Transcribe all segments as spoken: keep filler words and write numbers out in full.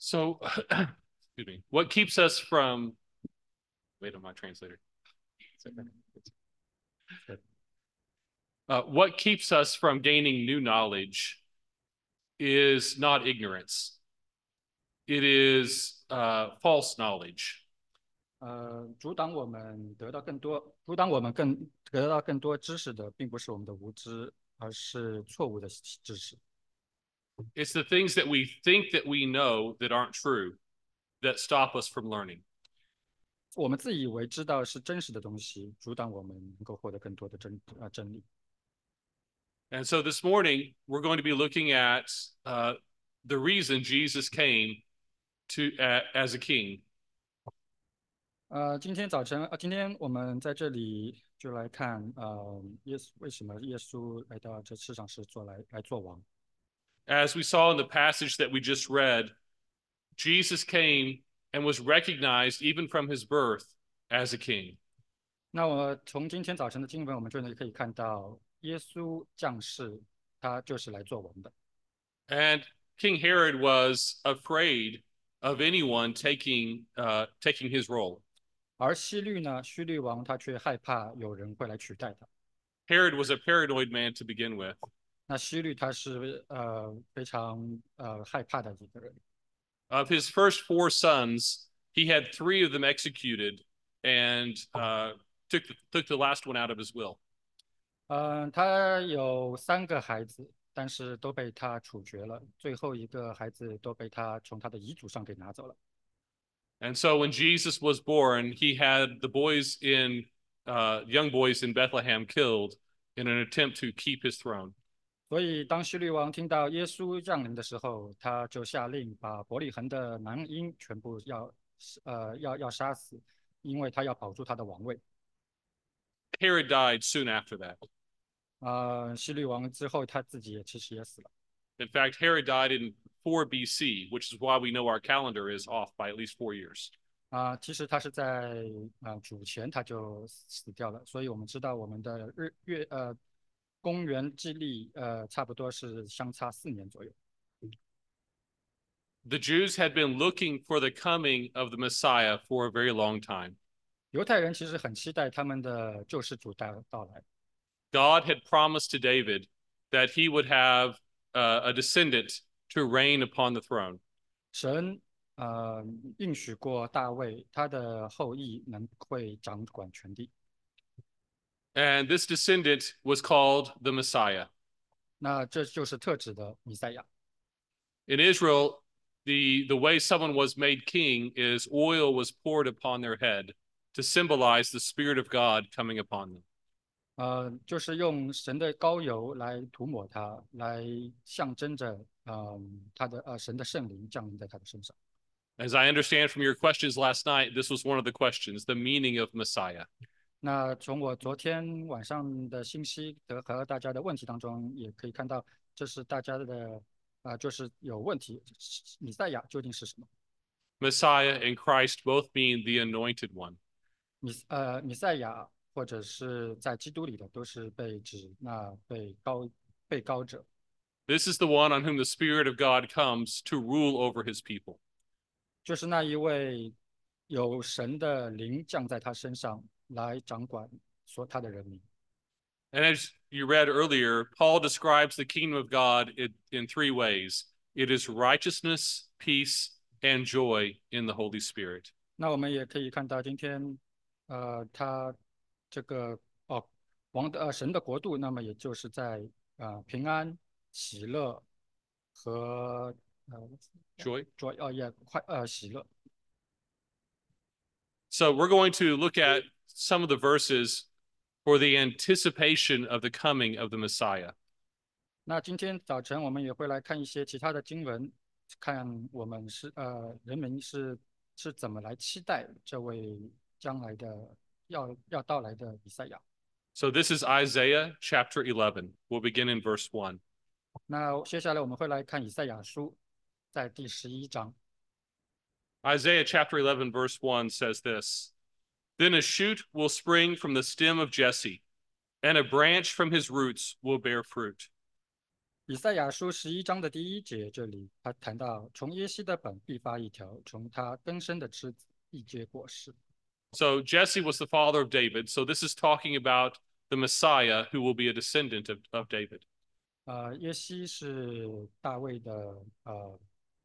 So, excuse me, what keeps us from, wait on my translator. Uh, what keeps us from gaining new knowledge is not ignorance. It is uh, false knowledge. 呃，阻挡我们得到更多，阻挡我们更得到更多知识的，并不是我们的无知，而是错误的知识。 It's the things that we think that we know that aren't true that stop us from learning. 我们自以为知道是真实的东西，阻挡我们能够获得更多的真呃真理。 And so this morning, we're going to be looking at uh, the reason Jesus came to uh, as a king. 呃，今天早晨，呃，今天我们在这里就来看，呃，耶稣为什么耶稣来到这世上是做来来做王。 As we saw in the passage that we just read, Jesus came and was recognized even from his birth as a king. 那我从今天早晨的经文，我们就能可以看到，耶稣降世，他就是来做王的。 And King Herod was afraid of anyone taking uh, taking his role. 而希律呢，希律王他却害怕有人会来取代他。 Herod was a paranoid man to begin with. 那希律他是呃非常呃害怕的一个人。 Of his first four sons, he had three of them executed and uh, took the, took the last one out of his will. 嗯、呃，他有三个孩子，但是都被他处决了。最后一个孩子都被他从他的遗嘱上给拿走了。 And so when Jesus was born, he had the boys in uh, young boys in Bethlehem killed in an attempt to keep his throne. 所以当希律王听到耶稣降临的时候，他就下令把伯利恒的男婴全部要呃要要杀死，因为他要保住他的王位。 Herod died soon after that. 呃，希律王之后他自己也其实也死了。 In fact, Herod died in four B C, which is why we know our calendar is off by at least four years. 啊、呃，其实他是在呃主前他就死掉了，所以我们知道我们的日月呃公元纪历呃差不多是相差四年左右。 The Jews had been looking for the coming of the Messiah for a very long time. 犹太人其实很期待他们的救世主到到来。 God had promised to David that he would have uh, a descendant to reign upon the throne. 神呃应许过大卫，他的后裔能会掌管全地。 And this descendant was called the Messiah. 那这就是特指的弥赛亚。 In Israel, the, the way someone was made king is oil was poured upon their head to symbolize the Spirit of God coming upon them. 呃，就是用神的膏油来涂抹他，来象征着，嗯、呃，他的呃神的圣灵降临在他的身上。 As I understand from your questions last night, this was one of the questions, the meaning of Messiah. 那从我昨天晚上的信息和和大家的问题当中，也可以看到，这是大家的，呃，就是有问题，弥赛亚究竟是什么？ Messiah and Christ both mean the anointed one. 弥呃弥赛亚或者是在基督里的，都是被指那被高被高者。 This is the one on whom the Spirit of God comes to rule over his people. 就是那一位有神的灵降在他身上，来掌管所他的人民。 And as you read earlier, Paul describes the kingdom of God in, in three ways. It is righteousness, peace, and joy in the Holy Spirit. 那我们也可以看到今天，呃，他这个哦，王的呃神的国度，那么也就是在呃平安、喜乐和呃 Joy. joy 哦也快呃喜乐。 So we're going to look at some of the verses for the anticipation of the coming of the Messiah. 那今天早晨我们也会来看一些其他的经文，看我们是呃人民是是怎么来期待这位将来的要要到来的以赛亚。 So this is Isaiah chapter eleven. We'll begin in verse one. 那接下来我们会来看以赛亚书，在第十一章。 Isaiah chapter eleven, verse one says this: Then a shoot will spring from the stem of Jesse, and a branch from his roots will bear fruit. 以赛亚书十一章的第一节，这里他谈到从耶西的本必发一条，从他根生的枝子必结果实。 So Jesse was the father of David. So this is talking about the Messiah who will be a descendant of, of David. 呃，耶西是大卫的呃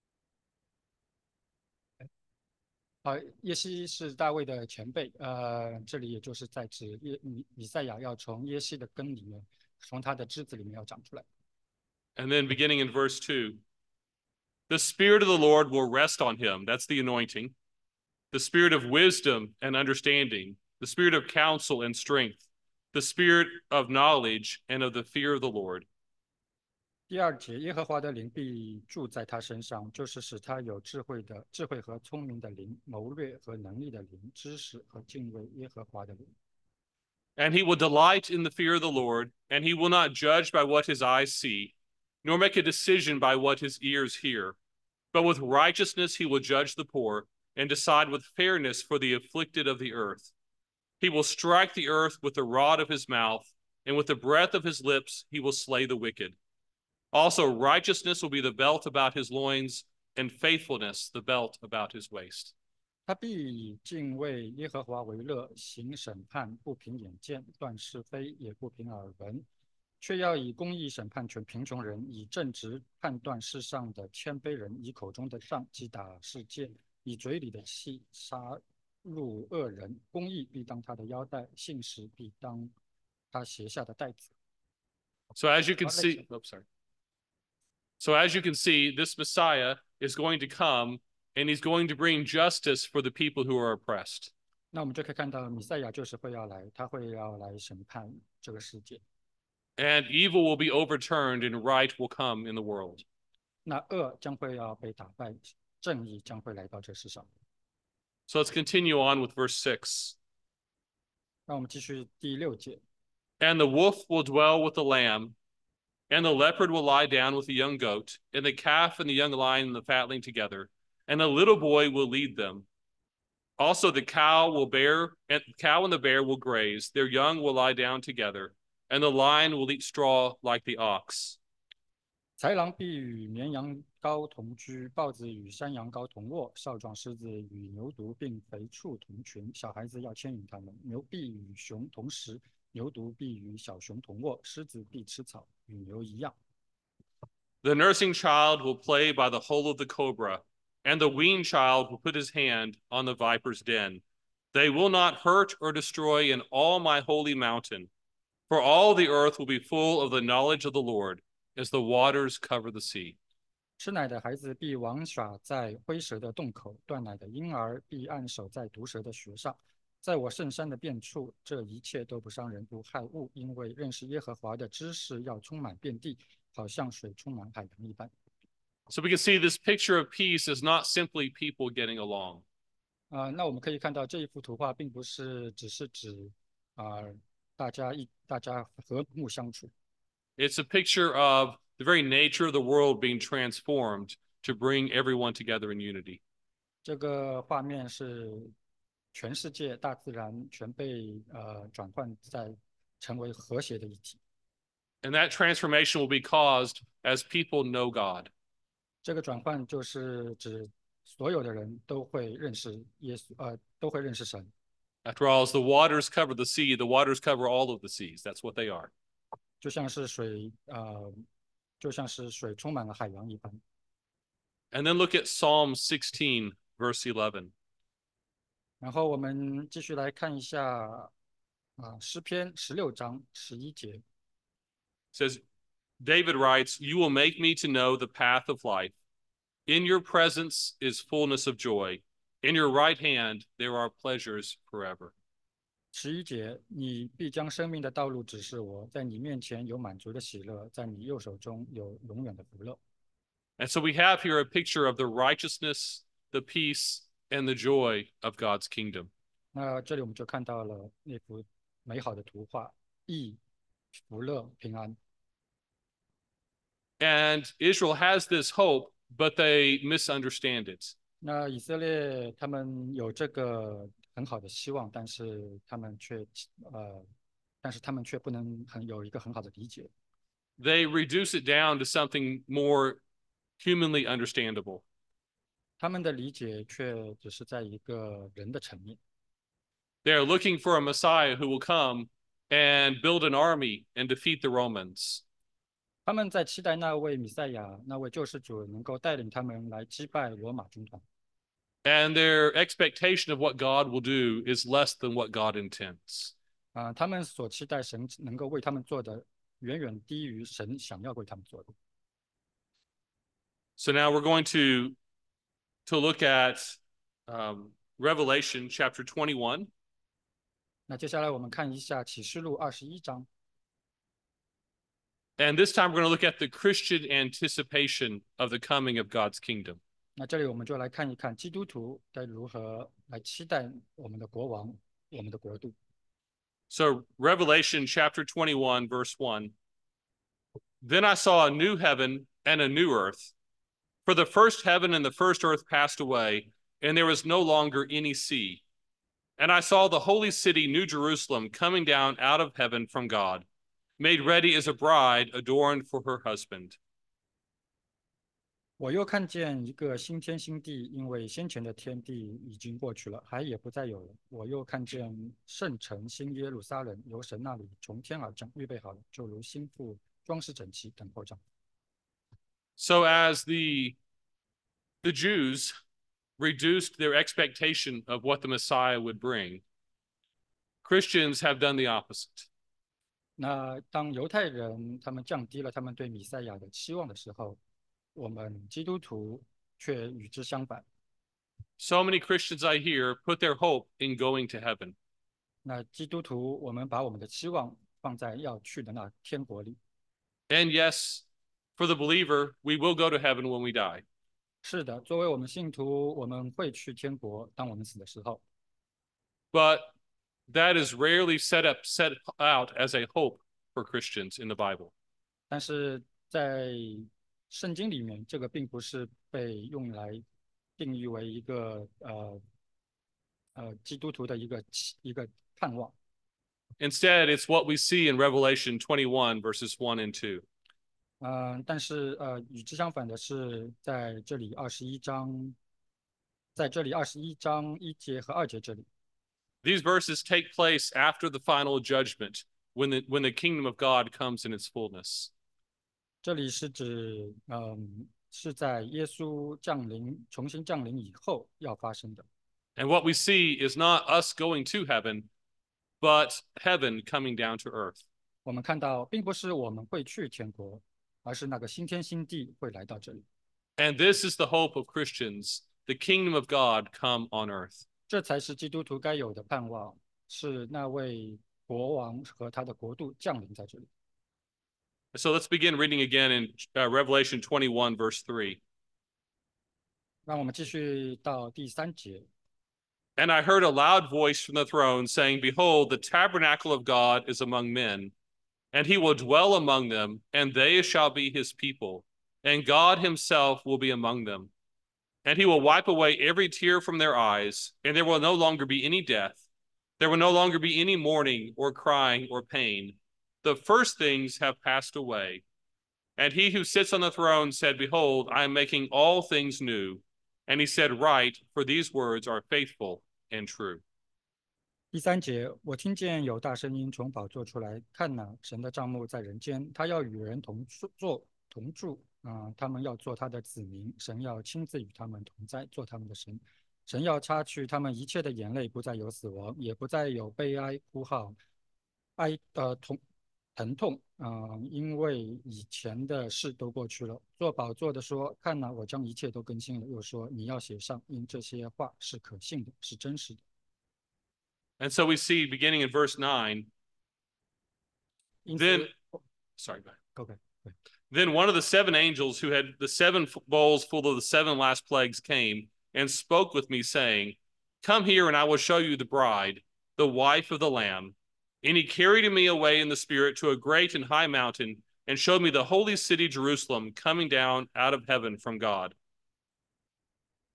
呃，耶西是大卫的前辈，呃，这里也就是在指耶以以赛亚要从耶西的根里面，从他的枝子里面要长出来。 And then beginning in verse two, the Spirit of the Lord will rest on him. That's the anointing. The Spirit of wisdom and understanding, the Spirit of counsel and strength, the Spirit of knowledge and of the fear of the Lord. 第二节，耶和华的灵必住在他身上，就是使他有智慧的智慧和聪明的灵，谋略和能力的灵，知识和敬畏耶和华的灵。 And he will delight in the fear of the Lord, and he will not judge by what his eyes see, nor make a decision by what his ears hear. But with righteousness he will judge the poor, and decide with fairness for the afflicted of the earth. He will strike the earth with the rod of his mouth, and with the breath of his lips he will slay the wicked. Also, righteousness will be the belt about his loins, and faithfulness the belt about his waist. 他必以敬畏耶和华为乐，行审判，不凭眼见，断是非，也不凭耳闻，却要以公义审判全贫穷人，以正直判断世上的谦卑人，以口中的杖击打世界，以嘴里的气杀戮恶人。公义必当他的腰带，信实必当他鞋下的带子。 So as you can see, oh, sorry. So as you can see, this Messiah is going to come and he's going to bring justice for the people who are oppressed. 那我们就可以看到，弥赛亚就是会要来，他会要来审判这个世界。 And evil will be overturned and right will come in the world. 那恶将会要被打败，正义将会来到这世上。 So let's continue on with verse six. 那我们继续第六节。 And the wolf will dwell with the lamb, and the leopard will lie down with the young goat, and the calf and the young lion and the fatling together, and a little boy will lead them. Also, the cow will bear, and the cow and the bear will graze. Their young will lie down together, and the lion will eat straw like the ox. 豺狼必与绵羊羔同居，豹子与山羊羔同卧，少壮狮子与牛犊并肥畜同群。小孩子要牵引它们。牛必与熊同食，牛犊必与小熊同卧，狮子必吃草，与牛一样。 The nursing child will play by the hole of the cobra, and the weaned child will put his hand on the viper's den. They will not hurt or destroy in all my holy mountain, for all the earth will be full of the knowledge of the Lord, as the waters cover the sea. 吃奶的孩子必玩耍在灰蛇的洞口，断奶的婴儿必按手在毒蛇的穴上。在我圣山的遍处，这一切都不伤人，不害物，因为认识耶和华的知识要充满遍地，好像水充满海洋一般。 So we can see this picture of peace is not simply people getting along. 啊、呃，那我们可以看到这一幅图画并不是只是指啊、呃、大家一大家和睦相处。 It's a picture of the very nature of the world being transformed to bring everyone together in unity. 这个画面是全世界大自然全被呃转换在成为和谐的一体。 And that transformation will be caused as people know God. 这个转换就是指所有的人都会认识耶稣，呃，都会认识神。 After all, as the waters cover the sea, the waters cover all of the seas. That's what they are. 就像是水，呃，就像是水充满了海洋一般。 And then look at Psalm sixteen, verse eleven. 然后我们继续来看一下啊、呃，诗篇十六章十一节。 It says, David writes, You will make me to know the path of life. In your presence is fullness of joy. In your right hand there are pleasures forever. 十一节，你必将生命的道路指示我，在你面前有满足的喜乐，在你右手中有永远的福乐。 And so we have here a picture of the righteousness, the peace, and the joy of God's kingdom. 那这里我们就看到了那幅美好的图画，义、福乐、平安。 And Israel has this hope, but they misunderstand it. 那以色列他们有这个很好的希望，但是他们却呃，但是他们却不能很有一个很好的理解。 they reduce it down to something more humanly understandable. 他们的理解却只是在一个人的层面。 They are looking for a Messiah who will come and build an army and defeat the Romans. 他们在期待那位弥赛亚、那位救世主能够带领他们来击败罗马军团。 And their expectation of what God will do is less than what God intends. 啊、呃，他们所期待神能够为他们做的，远远低于神想要为他们做的。 So now we're going to to look at um, Revelation chapter twenty-one. 那接下来我们看一下启示录二十一章。 And this time we're going to look at the Christian anticipation of the coming of God's kingdom. 那这里我们就来看一看基督徒该如何来期待我们的国王、我们的国度。 So Revelation chapter twenty-one, verse one. Then I saw a new heaven and a new earth. For the first heaven and the first earth passed away, and there was no longer any sea. And I saw the holy city, New Jerusalem, coming down out of heaven from God, made ready as a bride adorned for her husband. 我又看见一个新天新地，因为先前的天地已经过去了，海也不再有了。我又看见圣城新耶路撒冷由神那里从天而降，预备好了，就如新妇装饰整齐，等候丈夫。 So as the the Jews reduced their expectation of what the Messiah would bring, Christians have done the opposite. 那当犹太人他们降低了他们对弥赛亚的期望的时候，我们基督徒却与之相反。 So many Christians I hear put their hope in going to heaven. 那基督徒，我们把我们的期望放在要去的那天国里。 And yes, for the believer, we will go to heaven when we die. 是的，作为我们信徒，我们会去天国，当我们死的时候。 But that is rarely set up set out as a hope for Christians in the Bible. 但是在圣经里面，这个并不是被用来定义为一个呃呃基督徒的一个一个盼望。 Instead, it's what we see in Revelation twenty-one, verses one and two. 嗯、呃，但是呃，与之相反的是，在这里二十一章，在这里二十一章一节和二节这里。 These verses take place after the final judgment, when the when the kingdom of God comes in its fullness. 这里是指，嗯，是在耶稣降临、重新降临以后要发生的。 And what we see is not us going to heaven, but heaven coming down to earth. 我们看到，并不是我们会去天国，而是那个新天新地会来到这里。 And this is the hope of Christians, the kingdom of God come on earth. 这才是基督徒该有的盼望，是那位国王和他的国度降临在这里。 So let's begin reading again in uh, Revelation twenty-one, verse three. 让我们继续到第三节。 And I heard a loud voice from the throne saying, Behold, the tabernacle of God is among men, and he will dwell among them, and they shall be his people, and God himself will be among them. And he will wipe away every tear from their eyes, and there will no longer be any death. There will no longer be any mourning or crying or pain. The first things have passed away. And he who sits on the throne said, Behold, I am making all things new. And he said, Write, for these words are faithful and true. 第三节，我听见有大声音从宝座出来，看哪，神的帐幕在人间，他要与人同坐同住，啊、呃，他们要做他的子民，神要亲自与他们同在，做他们的神。神要擦去他们一切的眼泪，不再有死亡，也不再有悲哀、哭号、哀呃痛疼痛，啊、呃，因为以前的事都过去了。做宝座的说：“看哪，我将一切都更新了。”又说：“你要写上，因这些话是可信的，是真实的。” And so we see, beginning in verse nine, then, sorry, go ahead. Okay. Then one of the seven angels who had the seven bowls full of the seven last plagues came and spoke with me, saying, Come here, and I will show you the bride, the wife of the Lamb. And he carried me away in the Spirit to a great and high mountain, and showed me the holy city Jerusalem coming down out of heaven from God.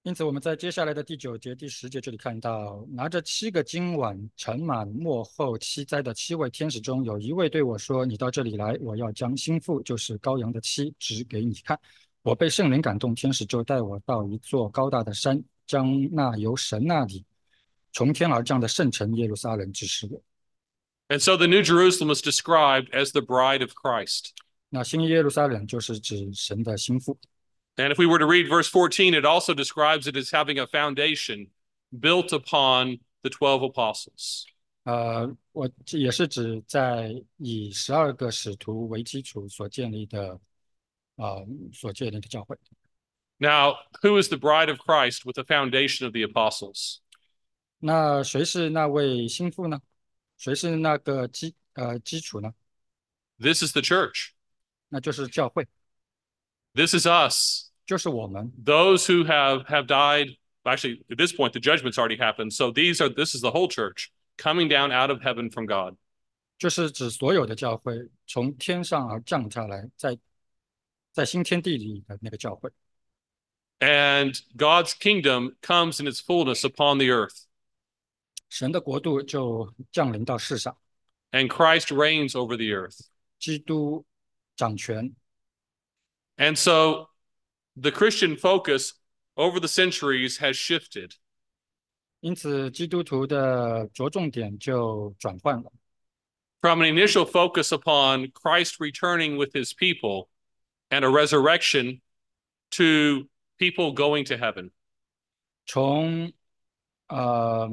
因此，我们在接下来的第九节、第十节这里看到，拿着七个金碗盛满末后七灾的七位天使中，有一位对我说：“你到这里来，我要将心腹，就是羔羊的妻，指给你看。”我被圣灵感动，天使就带我到一座高大的山，将那由神那里从天而降的圣城耶路撒冷指示我。 And so the New Jerusalem is described as the bride of Christ. 那新耶路撒冷就是指神的心腹。 And if we were to read verse fourteen, it also describes it as having a foundation built upon the twelve apostles. 呃，我也是指在以十二个使徒为基础所建立的，呃，所建立的教会。 Now, who is the bride of Christ with the foundation of the apostles? 那谁是那位心腹呢？谁是那个基呃基础呢？ This is the church. 那就是教会， This is us. 就是我们。 Those who have have died. Actually, at this point, the judgment's already happened. So these are this is the whole church coming down out of heaven from God. 就是指所有的教会从天上而降下来，在在新天地里的那个教会。 And God's kingdom comes in its fullness upon the earth. 神的国度就降临到世上， And Christ reigns over the earth. 基督掌权。 And so the Christian focus over the centuries has shifted. 因此，基督徒的着重点就转换了， From an initial focus upon Christ returning with his people and a resurrection to people going to heaven. 从呃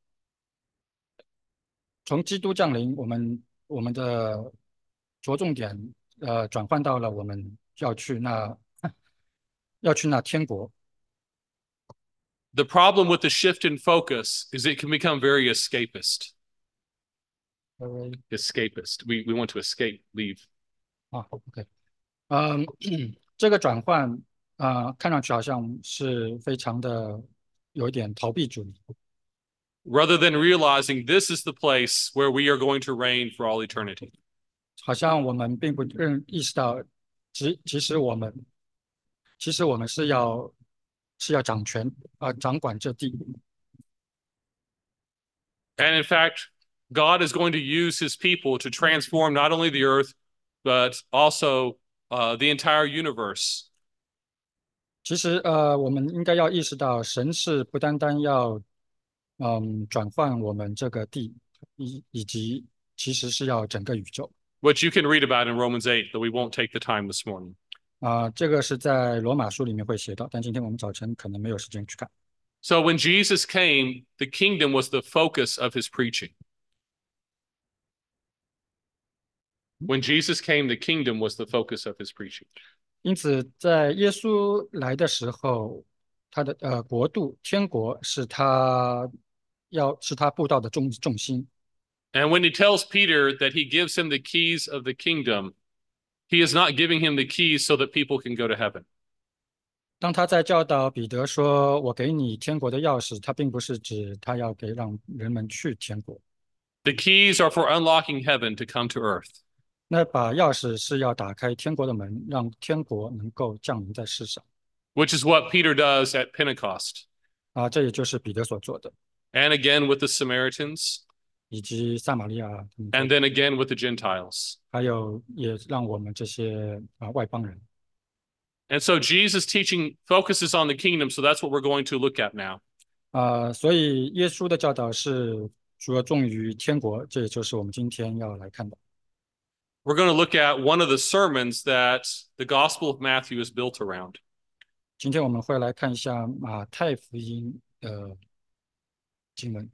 从基督降临，我们我们的着重点呃转换到了我们要去那要去那天国。 The problem with the shift in focus is it can become very escapist. 呃 Escapist. We, we want to escape, leave. 啊，OK，嗯，这个转换啊、呃看上去好像是非常的有一点逃避主义。 Rather than realizing this is the place where we are going to reign for all eternity. 好像我们并不认意识到，其其实我们其实我们是要是要掌权啊、呃掌管这地。 And in fact, God is going to use his people to transform not only the earth, but also uh, the entire universe. 其实呃，我们应该要意识到，神是不单单要嗯转换我们这个地，以以及其实是要整个宇宙。 Which you can read about in Romans eight, though we won't take the time this morning. 啊、这个是在罗马书里面会写到，但今天我们早晨可能没有时间去看。 So when Jesus came, the kingdom was the focus of his preaching. When Jesus came, the kingdom was the focus of his preaching. 因此，在耶稣来的时候，他的呃国度天国是他要是他布道的重重心。 And when he tells Peter that he gives him the keys of the kingdom, he is not giving him the keys so that people can go to heaven. 当他在教导彼得说：“我给你天国的钥匙”，他并不是指他要给让人们去天国。 The keys are for unlocking heaven to come to earth. 那把钥匙是要打开天国的门，让天国能够降临在世上。 Which is what Peter does at Pentecost. 啊，这也就是彼得所做的， And again with the Samaritans, 以及撒玛利亚他们 and then again with the Gentiles. 还有也让我们这些啊外邦人。 And so Jesus' teaching focuses on the kingdom, so that's what we're going to look at now. 啊，所以耶稣的教导是着重于天国，这也就是我们今天要来看的。 We're going to look at one of the sermons that the Gospel of Matthew is built around. 今天我们会来看一下马太福音的经文。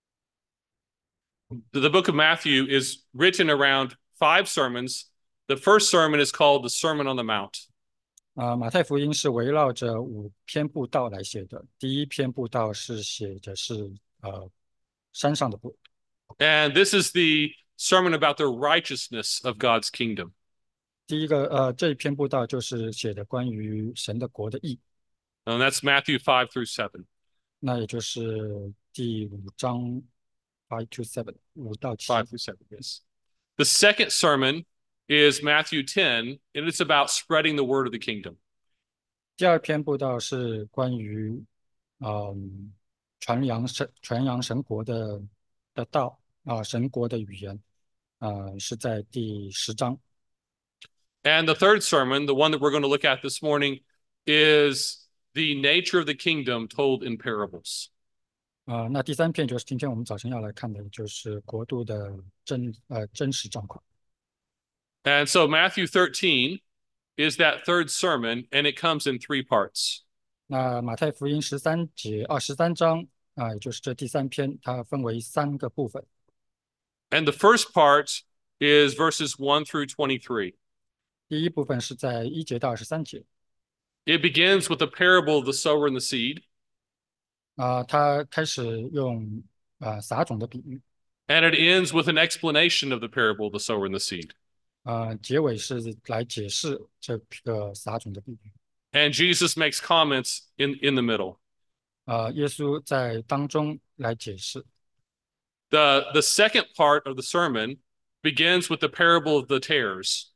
The book of Matthew is written around five sermons. The first sermon is called the Sermon on the Mount. 啊，马太福音是围绕着五篇布道来写的。第一篇布道是写的是呃山上的布， And this is the sermon about the righteousness of God's kingdom. 第一个呃这一篇布道就是写的关于神的国的义， And that's Matthew five through seven. 那也就是第五章 five to seven 五到七。 five through seven, yes. The second sermon is Matthew ten, and it's about spreading the word of the kingdom. 第二篇布道是关于嗯，传扬神传扬神国的的道啊、神国的语言啊、是在第十章。 And the third sermon, the one that we're going to look at this morning, is the nature of the kingdom told in parables. 啊、那第三篇就是今天我们早晨要来看的，就是国度的真呃真实状况。 And so Matthew thirteen is that third sermon, and it comes in three parts. 那马太福音十三节啊十三章啊、也就是这第三篇，它分为三个部分。 And the first part is verses one through twenty-three. 第一部分是在一节到二十三节 It begins with the parable of the sower and the seed, 啊、它开始用啊、撒种的比喻 and it ends with an explanation of the parable of the sower and the seed. 啊、结尾是来解释这个撒种的比喻 And Jesus makes comments in, in the middle. 啊、耶稣在当中来解释。 The, the second part of the sermon begins with the parable of the tares,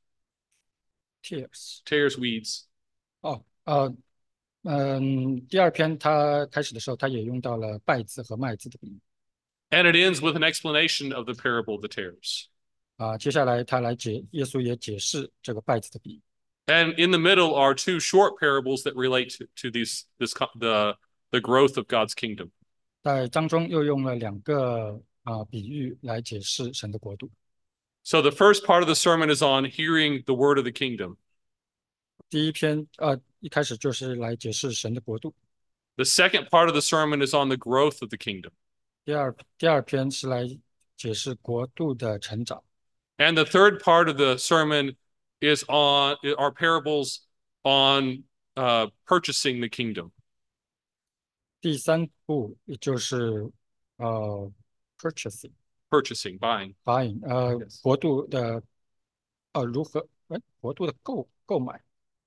Tears tares, weeds. 哦呃嗯，第二篇他开始的时候，他也用到了稗子和麦子的比喻 And it ends with an explanation of the parable of the tares. 啊、接下来他来解，耶稣也解释这个稗子的比喻。 And in the middle are two short parables that relate to, to these this the the growth of God's kingdom. 在章中又用了两个啊、比喻来解释神的国度。 So the first part of the sermon is on hearing the word of the kingdom. 第一篇呃一开始就是来解释神的国度， The second part of the sermon is on the growth of the kingdom. 第二第二篇是来解释国度的成长， And the third part of the sermon is on are parables on uh, purchasing the kingdom. 第三部也就是呃 purchasing Purchasing, buying. buying 呃 Yes. 国度的呃如何哎国度的购购买。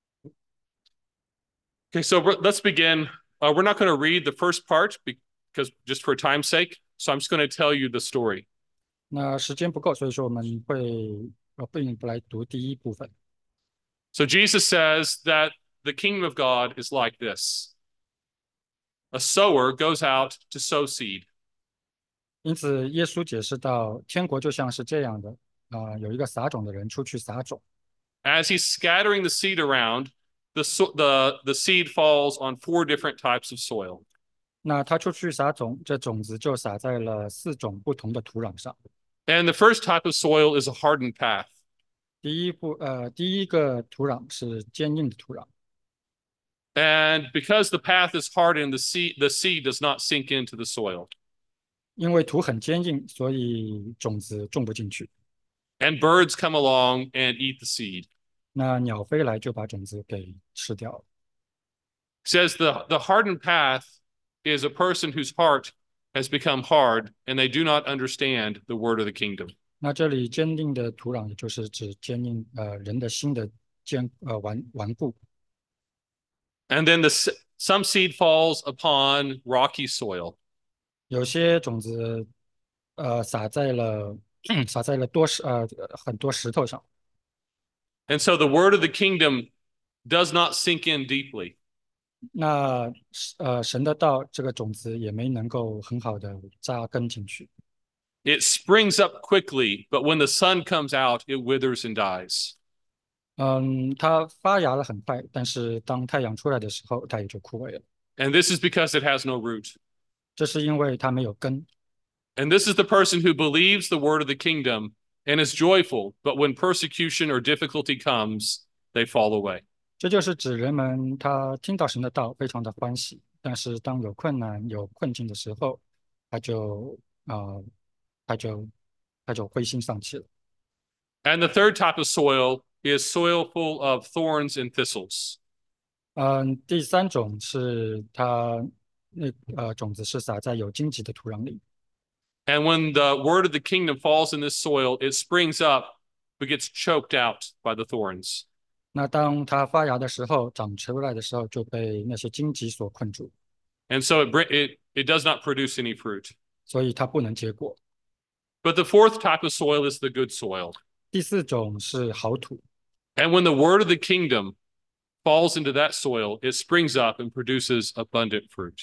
Okay, so let's begin. Uh, we're not going to read the first part because just for time's sake. So I'm just going to tell you the story. 那时间不够，所以说我们会呃并不来读第一部分。 So Jesus says that the kingdom of God is like this. A sower goes out to sow seed. 因此，耶稣解释到，天国就像是这样的啊、有一个撒种的人出去撒种， As he's scattering the seed around, the, so- the, the seed falls on four different types of soil. 那他出去撒种，这种子就撒在了四种不同的土壤上。 And the first type of soil is a hardened path. 第一步，呃，第一个土壤是坚硬的土壤， And because the path is hardened, the seed, the seed does not sink into the soil. 因為土很坚硬，所以种子种不进去。 And birds come along and eat the seed. 那鸟飞来就把种子给吃掉了。 It says the, the hardened path is a person whose heart has become hard and they do not understand the word of the kingdom. 那这里坚定的土壤，也就是指坚硬呃人的心的坚呃顽顽固。 And then the, some seed falls upon rocky soil. 有些种子呃撒在了撒在了多石呃很多石头上。 And so the word of the kingdom does not sink in deeply. 那呃神的道这个种子也没能够很好的扎根进去。 It springs up quickly, but when the sun comes out, it withers and dies. 嗯，它发芽了很快，但是当太阳出来的时候，它也就枯萎了。 And this is because it has no root. 这是因为它没有根。 And this is the person who believes the word of the kingdom and is joyful, but when persecution or difficulty comes, they fall away. 这就是指人们他听到神的道，非常的欢喜，但是当有困难、有困境的时候，他就啊、呃他就他就灰心丧气了。 And the third type of soil is soil full of thorns and thistles. 嗯，第三种是它那呃种子是撒在有荆棘的土壤里。 And when the word of the kingdom falls in this soil, it springs up, but gets choked out by the thorns. 那当它发芽的时候，长出来的时候，就被那些荆棘所困住， And so it, it, it does not produce any fruit. 所以它不能结果。 But the fourth type of soil is the good soil. 第四种是好土， And when the word of the kingdom falls into that soil, it springs up and produces abundant fruit.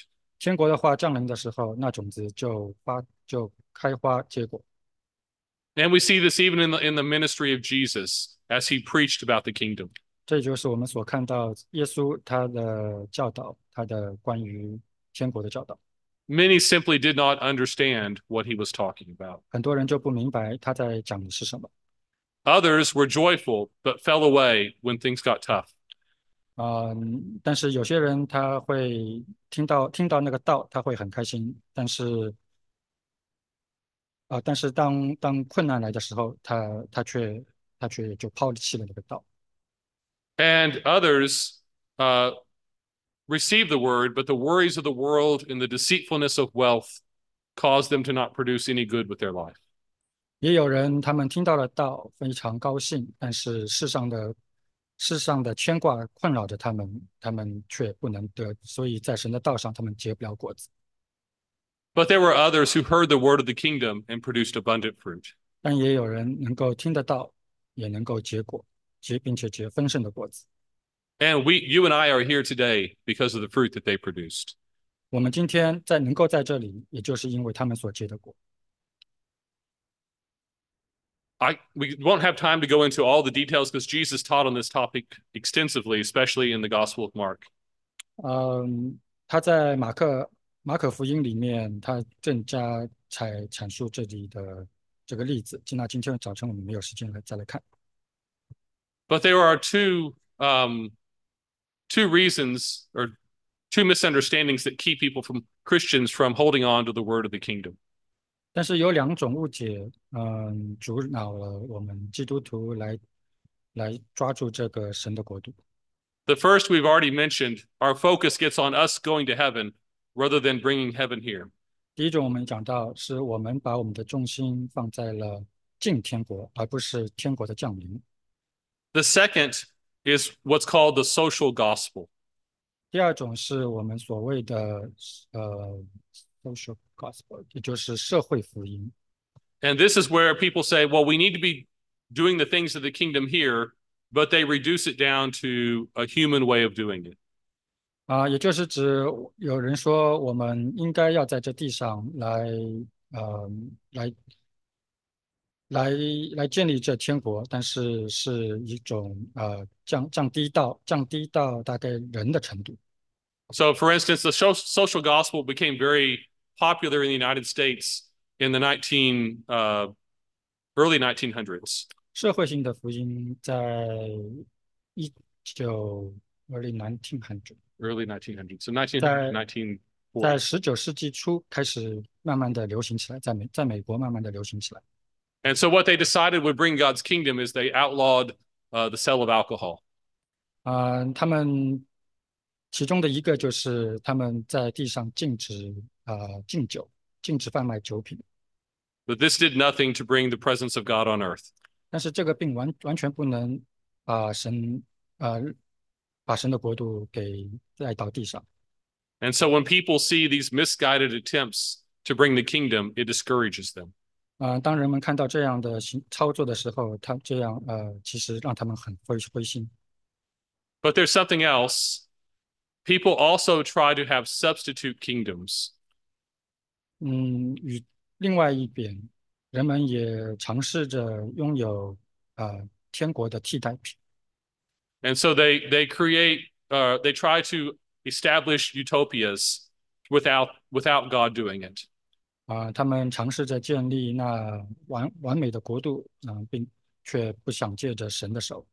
天国的话降临的时候，那种子就发就开花结果。 And we see this even in the, in the ministry of Jesus as he preached about the kingdom. 这就是我们所看到耶稣他的教导，他的关于天国的教导。 Many simply did not understand what he was talking about. 很多人就不明白他在讲的是什么。 Others were joyful but fell away when things got tough. 嗯，但是有些人他会听到听到那个道，他会很开心，但是啊、呃但是当当困难来的时候，他他却他却就抛弃了那个道。 And others uh, received the word, but the worries of the world and the deceitfulness of wealth caused them to not produce any good with their life. 也有人他们听到了道，非常高兴，但是世上的世上的牵挂困扰着他们，他们却不能得，所以在神的道上他们结不了果子。 But there were others who heard the word of the kingdom and produced abundant fruit. 但也有人能够听得到，也能够结果，结并且结丰盛的果子。 And we, you and I are here today because of the fruit that they produced. 我们今天在能够在这里，也就是因为他们所结的果。 I, we won't have time to go into all the details because Jesus taught on this topic extensively, especially in the Gospel of Mark. 嗯，他在马可马可福音里面，他更加阐阐述这里的这个例子。那今天早晨我们没有时间来再来看。 But there are two um, two reasons or two misunderstandings that keep people from Christians from holding on to the word of the kingdom. 但是有两种误解，嗯，阻挠了我们基督徒来来抓住这个神的国度。 The first we've already mentioned, our focus gets on us going to heaven rather than bringing heaven here. 第一种我们讲到，是我们把我们的重心放在了进天国，而不是天国的降临。 The second is what's called the social gospel. 第二种是我们所谓的呃 social gospel，也就是社会福音。 And this is where people say, well, we need to be doing the things of the kingdom here, but they reduce it down to a human way of doing it. 啊，也就是指有人说我们应该要在这地上来，呃，来来来建立这天国，但是是一种呃降降低到降低到大概人的程度。 So, for instance, the social gospel became very popular in the United States in the nineteen uh, early nineteen hundreds. 社会性的福音在一九 early nineteen hundred Early nineteen hundreds, so nineteen hundred, 在 nineteen forty. 在十九世纪初开始慢慢的流行起来，在美在美国慢慢的流行起来。 And so, what they decided would bring God's kingdom is they outlawed uh, the sale of alcohol. 啊、呃他们其中的一个就是他们在地上禁止啊、呃禁酒，禁止贩卖酒品。 But this did nothing to bring the presence of God on earth. 但是这个并完完全不能把神呃把神的国度给带到地上。 And so, when people see these misguided attempts to bring the kingdom, it discourages them. 啊、呃当人们看到这样的行操作的时候，他这样呃其实让他们很灰灰心。 But there's something else. People also try to have substitute kingdoms. 嗯，与另外一边，人们也尝试着拥有呃天国的替代品。 And so they they create uh, they try to establish utopias without without God doing it. 啊、他们尝试着建立那完完美的国度，嗯、并却不想借着神的手。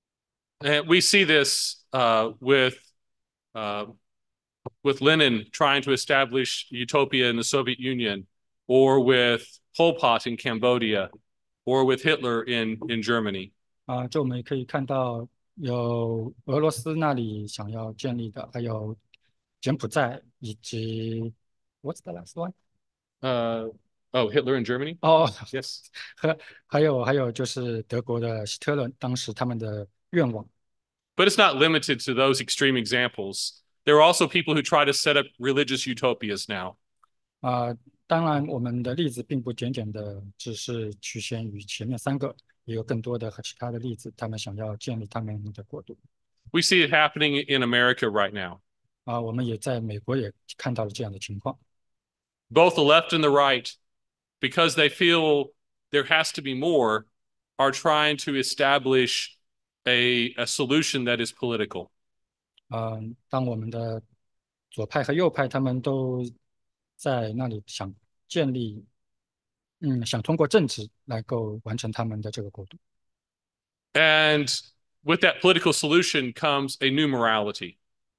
And we see this uh, with uh, with Lenin trying to establish utopia in the Soviet Union, or with Pol Pot in Cambodia, or with Hitler in in Germany. 啊、这我们也可以看到，有俄罗斯那里想要建立的，还有柬埔寨以及 What's the last one？ Uh, oh, Hitler in Germany? 哦， Yes. 和还有还有就是德国的希特勒当时他们的愿望。 But it's not limited to those extreme examples. There are also people who try to set up religious utopias now. 啊、当然，我们的例子并不简简的只是局限于前面三个，也有更多的和其他的例子，他们想要建立他们的国度。 We see it happening in America right now. 啊，我们也在美国也看到了这样的情况。 Both the left and the right, because they feel there has to be more, are trying to establish a, a solution that is political. 嗯，当我们的左派和右派他们都在那里想建立，嗯，想通过政治来够完成他们的这个国度。 And with that political solution comes a new morality.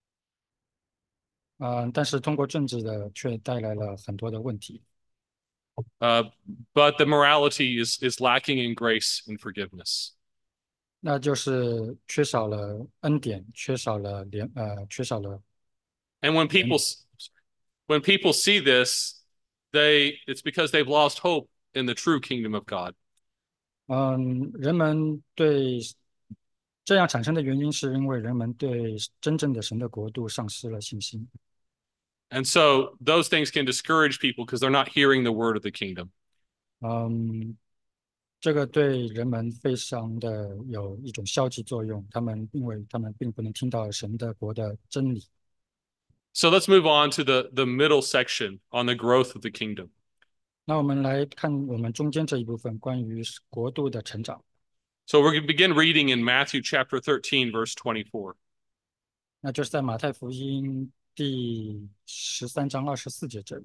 嗯，但是通过政治的却带来了很多的问题。 Uh, but the morality is, is lacking in grace and forgiveness. 那就是缺少了恩典，缺少了怜，呃，缺少了 And when 怜悯。 people when people see this, they it's because they've lost hope in the true kingdom of God. 嗯，人们对这样产生的原因，是因为人们对真正的神的国度丧失了信心。 And so those things can discourage people because they're not hearing the word of the kingdom. 嗯，这个对人们非常的有一种消极作用，他们因为他们并不能听到神的国的真理。 So let's move on to the, the middle section on the growth of the kingdom. 那我们来看我们中间这一部分关于国度的成长。 So we're going to begin reading in Matthew chapter thirteen, verse twenty-four. 那就是在马太福音第十三章二十四节这里。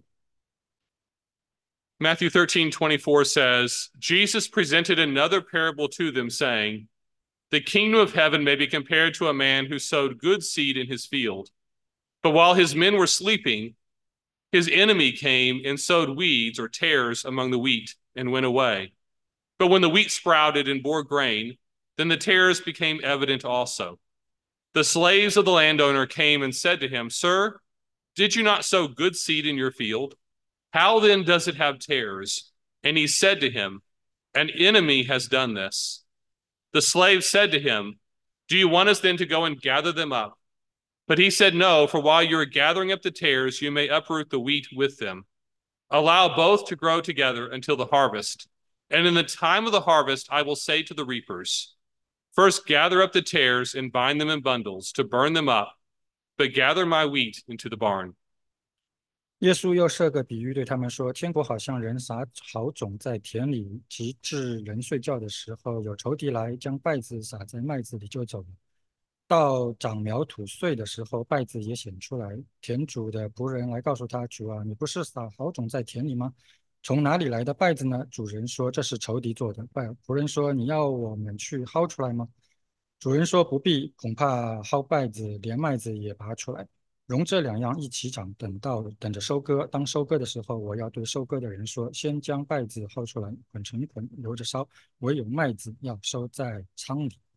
Matthew thirteen, twenty-four says, Jesus presented another parable to them, saying, The kingdom of heaven may be compared to a man who sowed good seed in his field. But while his men were sleeping, his enemy came and sowed weeds or tares among the wheat and went away. But when the wheat sprouted and bore grain, then the tares became evident also. The slaves of the landowner came and said to him, Sir, did you not sow good seed in your field? How then does it have tares? And he said to him, An enemy has done this. The slave said to him, Do you want us then to go and gather them up? But he said, No, for while you are gathering up the tares, you may uproot the wheat with them. Allow both to grow together until the harvest. And in the time of the harvest, I will say to the reapers, First gather up the tares and bind them in bundles to burn them up, but gather my wheat into the barn. 耶稣又设个比喻对他们说：天国好像人撒好种在田里，及至人睡觉的时候，有仇敌来将稗子撒在麦子里就走了。到长苗吐穗的时候，稗子也显出来。田主的仆人来告诉他：主啊，你不是撒好种在田里吗？从哪里来的稗子呢？主人说：这是仇敌做的。仆人说：你要我们去薅出来吗？主人说：不必，恐怕薅稗子连麦子也拔出来。容这两样一起长，等到等着收割。当收割的时候，我要对收割的人说：先将稗子薅出来，捆成捆，留着烧；唯有麦子要收在仓里。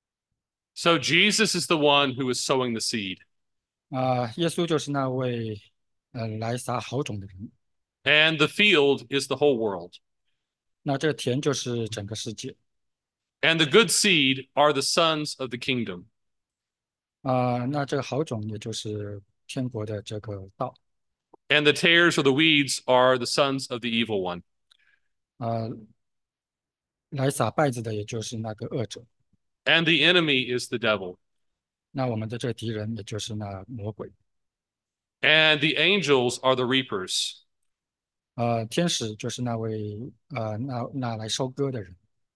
So Jesus is the one who is sowing the seed. 啊、耶稣就是那位呃来撒好种的人。 And the field is the whole world. 那这个田就是整个世界。 And the good seed are the sons of the kingdom. 啊、那这个好种也就是天国的这个道。 And the tares or the weeds are the sons of the evil one. 啊、来撒稗子的也就是那个恶者。 And the enemy is the devil. 那我们的这个敌人也就是那魔鬼。 And the angels are the reapers. 呃，天使就是那位呃那那来收割的人。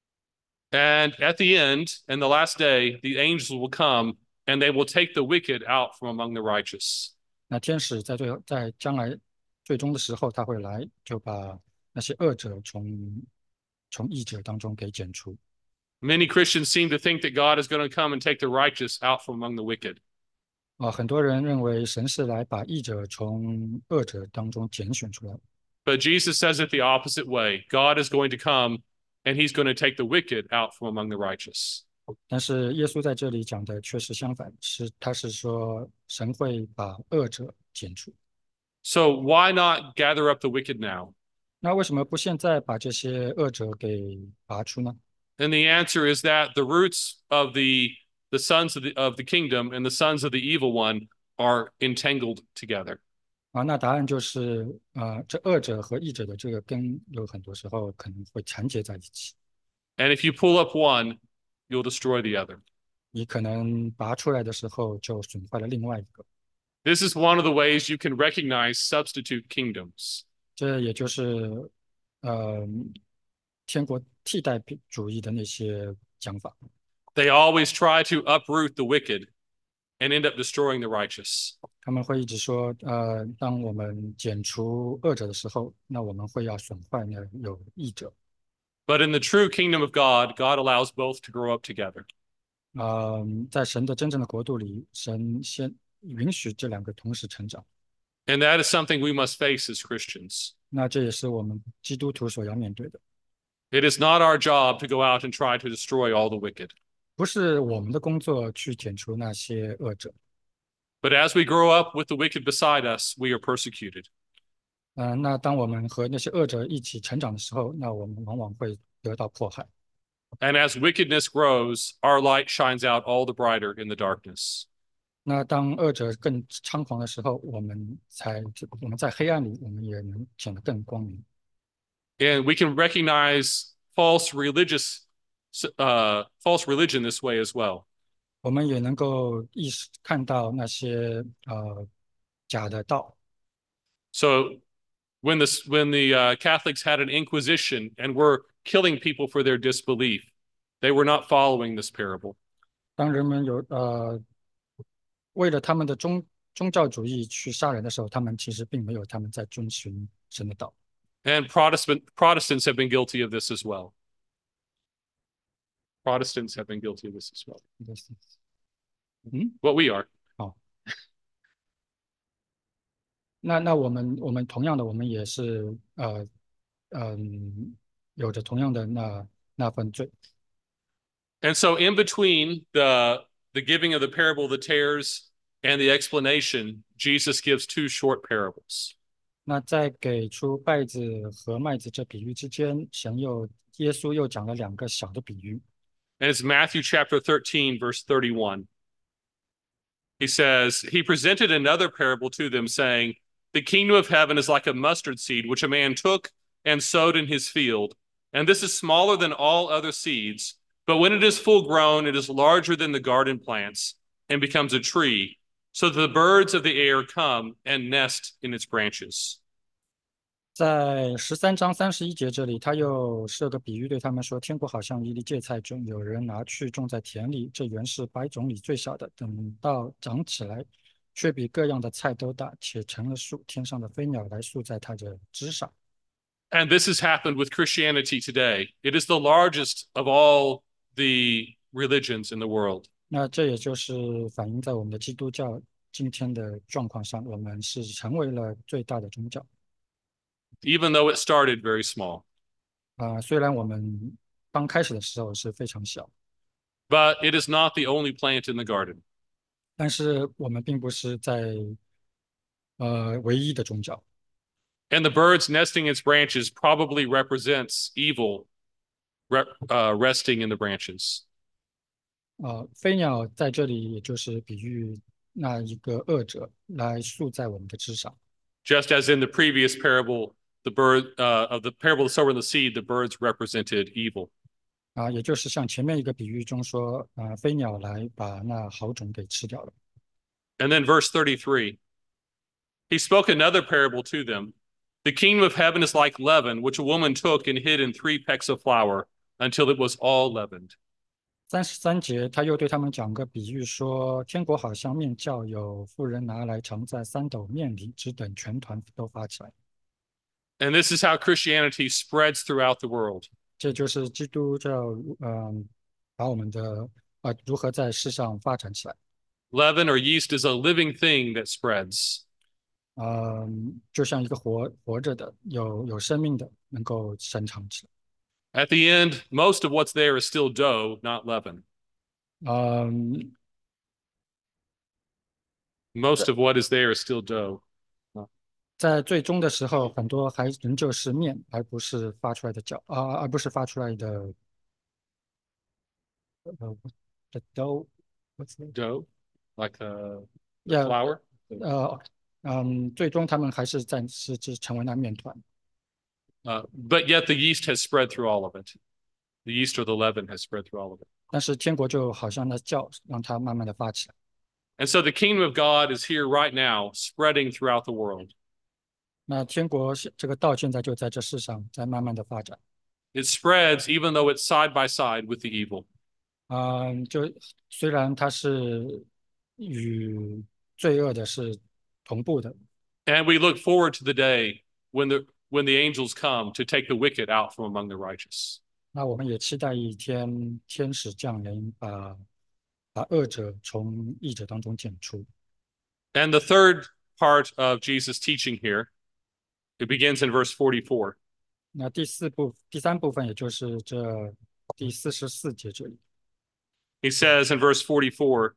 And at the end, in the last day, the angels will come and they will take the wicked out from among the righteous. 那天使在最后在将来最终的时候，他会来，就把那些恶者从从义者当中给剪除。 Many Christians seem to think that God is going to come and take the righteous out from among the wicked. 啊、很多人认为神是来把义者从恶者当中拣选出来。 But Jesus says it the opposite way. God is going to come and he's going to take the wicked out from among the righteous. 但是耶稣在这里讲的却是相反，是他是说神会把恶者剪除。 So why not gather up the wicked now? 那为什么不现在把这些恶者给拔出呢？ And the answer is that the roots of the the sons of the of the kingdom and the sons of the evil one are entangled together. 啊，那答案就是啊，这恶者和义者的这个根有很多时候可能会缠结在一起， And if you pull up one, you'll destroy the other. 你可能拔出来的时候就损坏了另外一个。 This is one of the ways you can recognize substitute kingdoms. 这也就是呃天国替代主义的那些讲法。 They always try to uproot the wicked and end up destroying the righteous. 他们会一直说，呃，当我们剪除恶者的时候，那我们会要损坏那有义者。 But in the true kingdom of God, God allows both to grow up together. 呃，在神的真正的国度里，神先允许这两个同时成长。 And that is something we must face as Christians. 那这也是我们基督徒所要面对的。 It is not our job to go out and try to destroy all the wicked. 不是我们的工作去剪除那些恶者。 But as we grow up with the wicked beside us, we are persecuted. 嗯、呃，那当我们和那些恶者一起成长的时候，那我们往往会得到迫害。 And as wickedness grows, our light shines out all the brighter in the darkness. 那当恶者更猖狂的时候，我们才我们在黑暗里，我们也能显得更光明。 And we can recognize false religious, uh, false religion this way as well. 我们也能够意识看到那些呃假的道。 So when the when the uh, Catholics had an inquisition and were killing people for their disbelief, they were not following this parable. 当人们有呃为了他们的宗宗教主义去杀人的时候，他们其实并没有他们在遵循神的道。 And Protestant Protestants have been guilty of this as well. Protestants have been guilty of this as well. 嗯， What we are. 好。那那我们我们同样的，我们也是呃嗯有着同样的那那份罪。 And so in between the the giving of the parable of the tares and the explanation, Jesus gives two short parables. 那在给出稗子和麦子这比喻之间，神又耶稣又讲了两个小的比喻。 And it's Matthew chapter thirteen, verse thirty-one. He says, He presented another parable to them, saying, The kingdom of heaven is like a mustard seed, which a man took and sowed in his field. And this is smaller than all other seeds, but when it is full grown, it is larger than the garden plants and becomes a tree, so that the birds of the air come and nest in its branches. 在十三章三十一节这里，他又设个比喻，对他们说：天国好像一粒芥菜种，有人拿去种在田里，这原是百种里最小的，等到长起来，却比各样的菜都大，且成了树，天上的飞鸟来宿在它的枝上。 And this has happened with Christianity today. It is the largest of all the religions in the world. 那这也就是反映在我们的基督教今天的状况上，我们是成为了最大的宗教。 Even though it started very small. 啊、呃，虽然我们刚开始的时候是非常小， But it is not the only plant in the garden. 但是我们并不是在呃唯一的宗教。 And the birds nesting its branches probably represents evil re- uh, resting in the branches. 呃，飞鸟在这里也就是比喻那一个恶者来宿在我们的枝上。 Just as in the previous parable, the bird uh, of the parable of the sower and the seed, the birds represented evil. 啊、也就是像前面一个比喻中说，啊、飞鸟来把那好种给吃掉了。 And then verse thirty-three, he spoke another parable to them. The kingdom of heaven is like leaven, which a woman took and hid in three pecks of flour until it was all leavened. 三十三节，他又对他们讲个比喻说，天国好像面酵，有妇人拿来盛在三斗面里，只等全团都发起来。 And this is how Christianity spreads throughout the world. 这就是基督教，嗯，把我们的啊、如何在世上发展起来。 Leaven or yeast is a living thing that spreads. 嗯，就像一个活活着的、有有生命的，能够生长起来。 At the end, most of what's there is still dough, not leaven. 嗯， Most of what is there is still dough. 在最终的时候，很多还仍旧是面，而不是发出来的酵啊，而不是发出来的呃的 dough。What's that？ Dough, like a Yeah， flour. 呃，嗯，最终他们还是暂时只成为那面团。 Uh, but yet the yeast has spread through all of it. The yeast or the leaven has spread through all of it. 但是天国就好像那酵，让它慢慢的发起来。 And so the kingdom of God is here right now, spreading throughout the world. 那天国是这个道现在就在这世上在慢慢的发展。 It spreads even though it's side by side with the evil. 嗯，就虽然它是与罪恶的是同步的， And we look forward to the day when the when the angels come to take the wicked out from among the righteous. 那我们也期待一天天使降临，把把恶者从义者当中剪除。 And the third part of Jesus' teaching here, it begins in verse forty-four. 那第四部第三部分，也就是这第四十四节这里， He says in verse forty-four,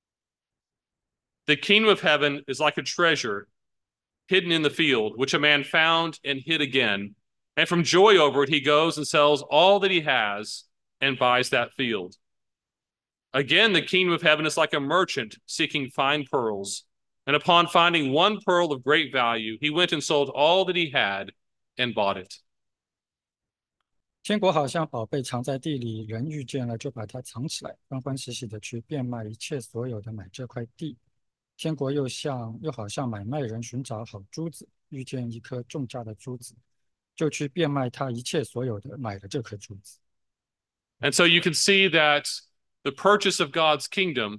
the kingdom of heaven is like a treasure hidden in the field, which a man found and hid again. And from joy over it, he goes and sells all that he has and buys that field. Again, the kingdom of heaven is like a merchant seeking fine pearls. And upon finding one pearl of great value, he went and sold all that he had and bought it. 天国好像宝贝藏在地里，人遇见了就把它藏起来，欢欢喜喜的去变卖一切所有的买这块地。天国又像又好像买卖人寻找好珠子，遇见一颗重价的珠子，就去变卖他一切所有的，买了这颗珠子。 And so you can see that the purchase of God's kingdom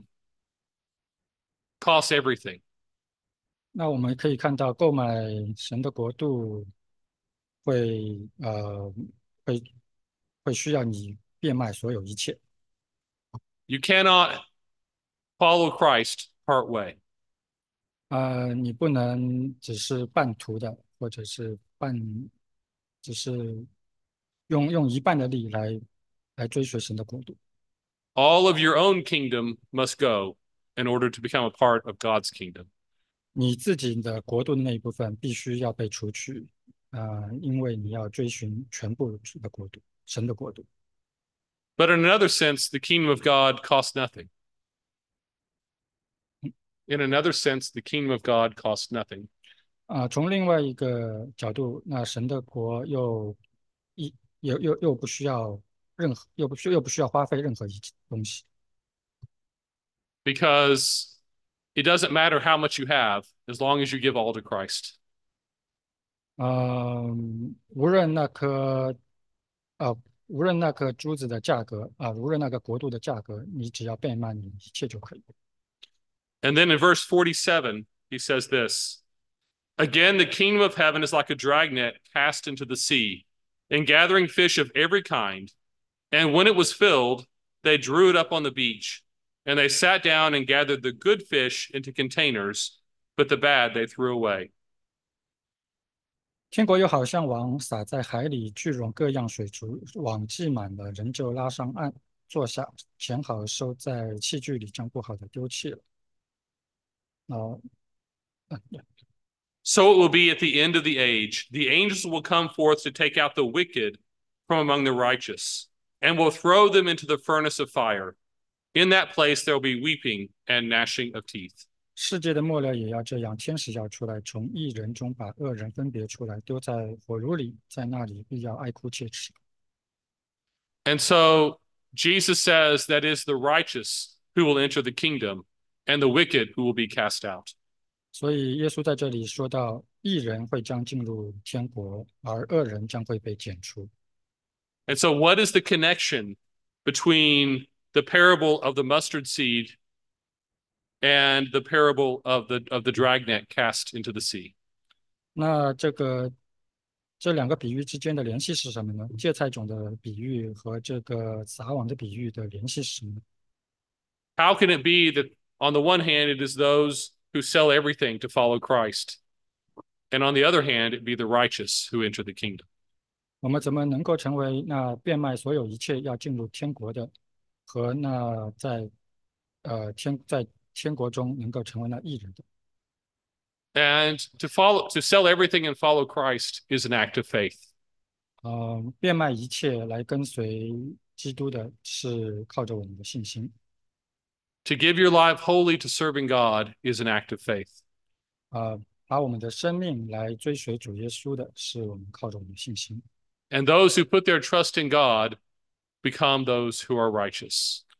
costs everything. 那我们可以看到，购买神的国度会呃会会需要你变卖所有一切。 You cannot follow Christ part way. 呃，你不能只是半途的，或者是半，只是用用一半的力来来追随神的国度。 All of your own kingdom must go in order to become a part of God's kingdom. 你自己的国度的那一部分必须要被除去，呃，因为你要追寻全部的国度，神的国度。 But in another sense, the kingdom of God costs nothing. In another sense, the kingdom of God costs nothing. 啊、从另外一个角度，那神的国又一又又又不需要任何，又不需又不需要花费任何一东西， Because it doesn't matter how much you have as long as you give all to Christ. 嗯、无论那颗，呃，无论那颗珠子的价格啊、无论那个国度的价格，你只要变卖你一切就可以。 And then in verse forty-seven, he says this again, the kingdom of heaven is like a dragnet cast into the sea and gathering fish of every kind. And when it was filled, they drew it up on the beach. And they sat down and gathered the good fish into containers, but the bad they threw away. 天国又好像网撒在海里，聚拢各样水族，网系满了，人就拉上岸，坐下，捡好收在器具里，将不好的丢弃了。哦，呃 So it will be at the end of the age. The angels will come forth to take out the wicked from among the righteous, and will throw them into the furnace of fire. In that place there will be weeping and gnashing of teeth. 世界的末了也要这样，天使要出来，从义人中把恶人分别出来，丢在火炉里，在那里必要哀哭切齿。 And so Jesus says that is the righteous who will enter the kingdom, and the wicked who will be cast out. 所以耶稣在这里说到，义人会将进入天国，而恶人将会被剪除。 And so, what is the connection between the parable of the mustard seed and the parable of the of the dragnet cast into the sea? 那这个这两个比喻之间的联系是什么呢？芥菜种的比喻和这个撒网的比喻的联系是什么呢？ How can it be that on the one hand it is those who sell everything to follow Christ, and on the other hand it be the righteous who enter the kingdom? 我们怎么能够成为那变卖所有一切要进入天国的，和那在呃天在天国中能够成为那义人的？ And to follow to sell everything and follow Christ is an act of faith. 呃，变卖一切来跟随基督的，是靠着我们的信心。 To give your life wholly to serving God is an act of faith. 呃，把我们的生命来追随主耶稣的，是我们靠着我们的信心。 And those who put their trust in God become those who are righteous.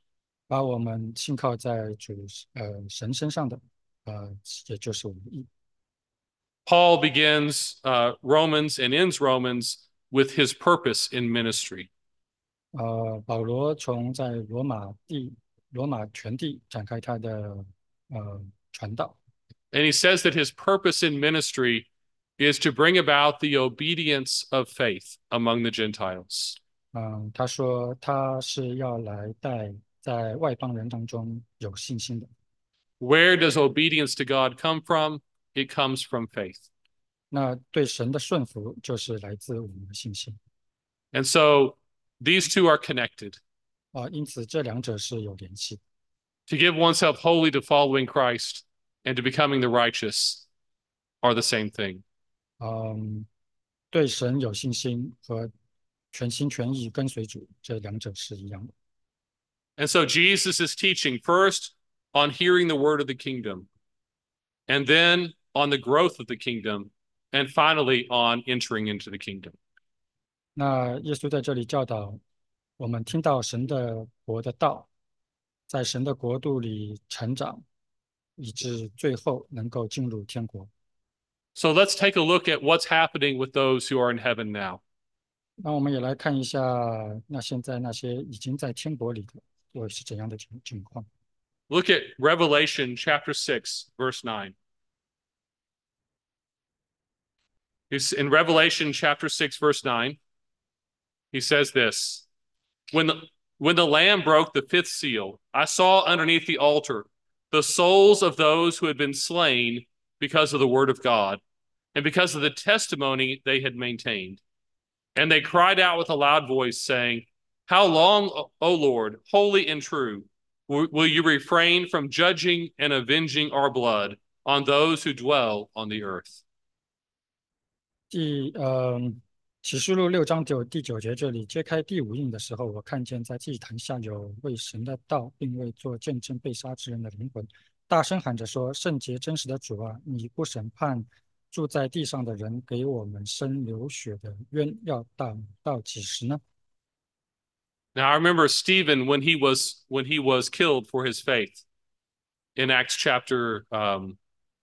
把我们信靠在主呃神身上的，呃，也就是我们的义。 Paul begins uh, Romans and ends Romans with his purpose in ministry. 呃，保罗从在罗马地罗马全地展开他的呃传道。 And he says that his purpose in ministry is to bring about the obedience of faith among the Gentiles. 嗯，他说他是要来带在外邦人当中有信心的。 Where does obedience to God come from? It comes from faith. 那对神的顺服就是来自我们的信心 And so these two are connected. 啊，因此这两者是有联系的。 To give oneself wholly to following Christ and to becoming the righteous are the same thing. 嗯，对神有信心和全心全意跟随主，这两者是一样的。 And so Jesus is teaching first on hearing the word of the kingdom, and then on the growth of the kingdom, and finally on entering into the kingdom. 那耶稣在这里教导我们听到神的国的道，在神的国度里成长，以致最后能够进入天国。 So let's take a look at what's happening with those who are in heaven now. 那我们也来看一下，那现在那些已经在天国里的又是怎样的情情况？ Look at Revelation chapter six, verse nine. In Revelation chapter six, verse nine, he says this: When the, when the Lamb broke the fifth seal, I saw underneath the altar the souls of those who had been slain because of the word of God and because of the testimony they had maintained. And they cried out with a loud voice, saying, How long, O Lord, holy and true, will you refrain from judging and avenging our blood on those who dwell on the earth? 第呃启示录六章九第九节这里揭开第五印的时候，我看见在祭坛下有为神的道，并为做见证被杀之人的灵魂，大声喊着说：圣洁真实的主啊，你不审判住在地上的人，给我们生流血的冤，要到到几时呢？ Now I remember Stephen when he was when he was killed for his faith in Acts chapter um,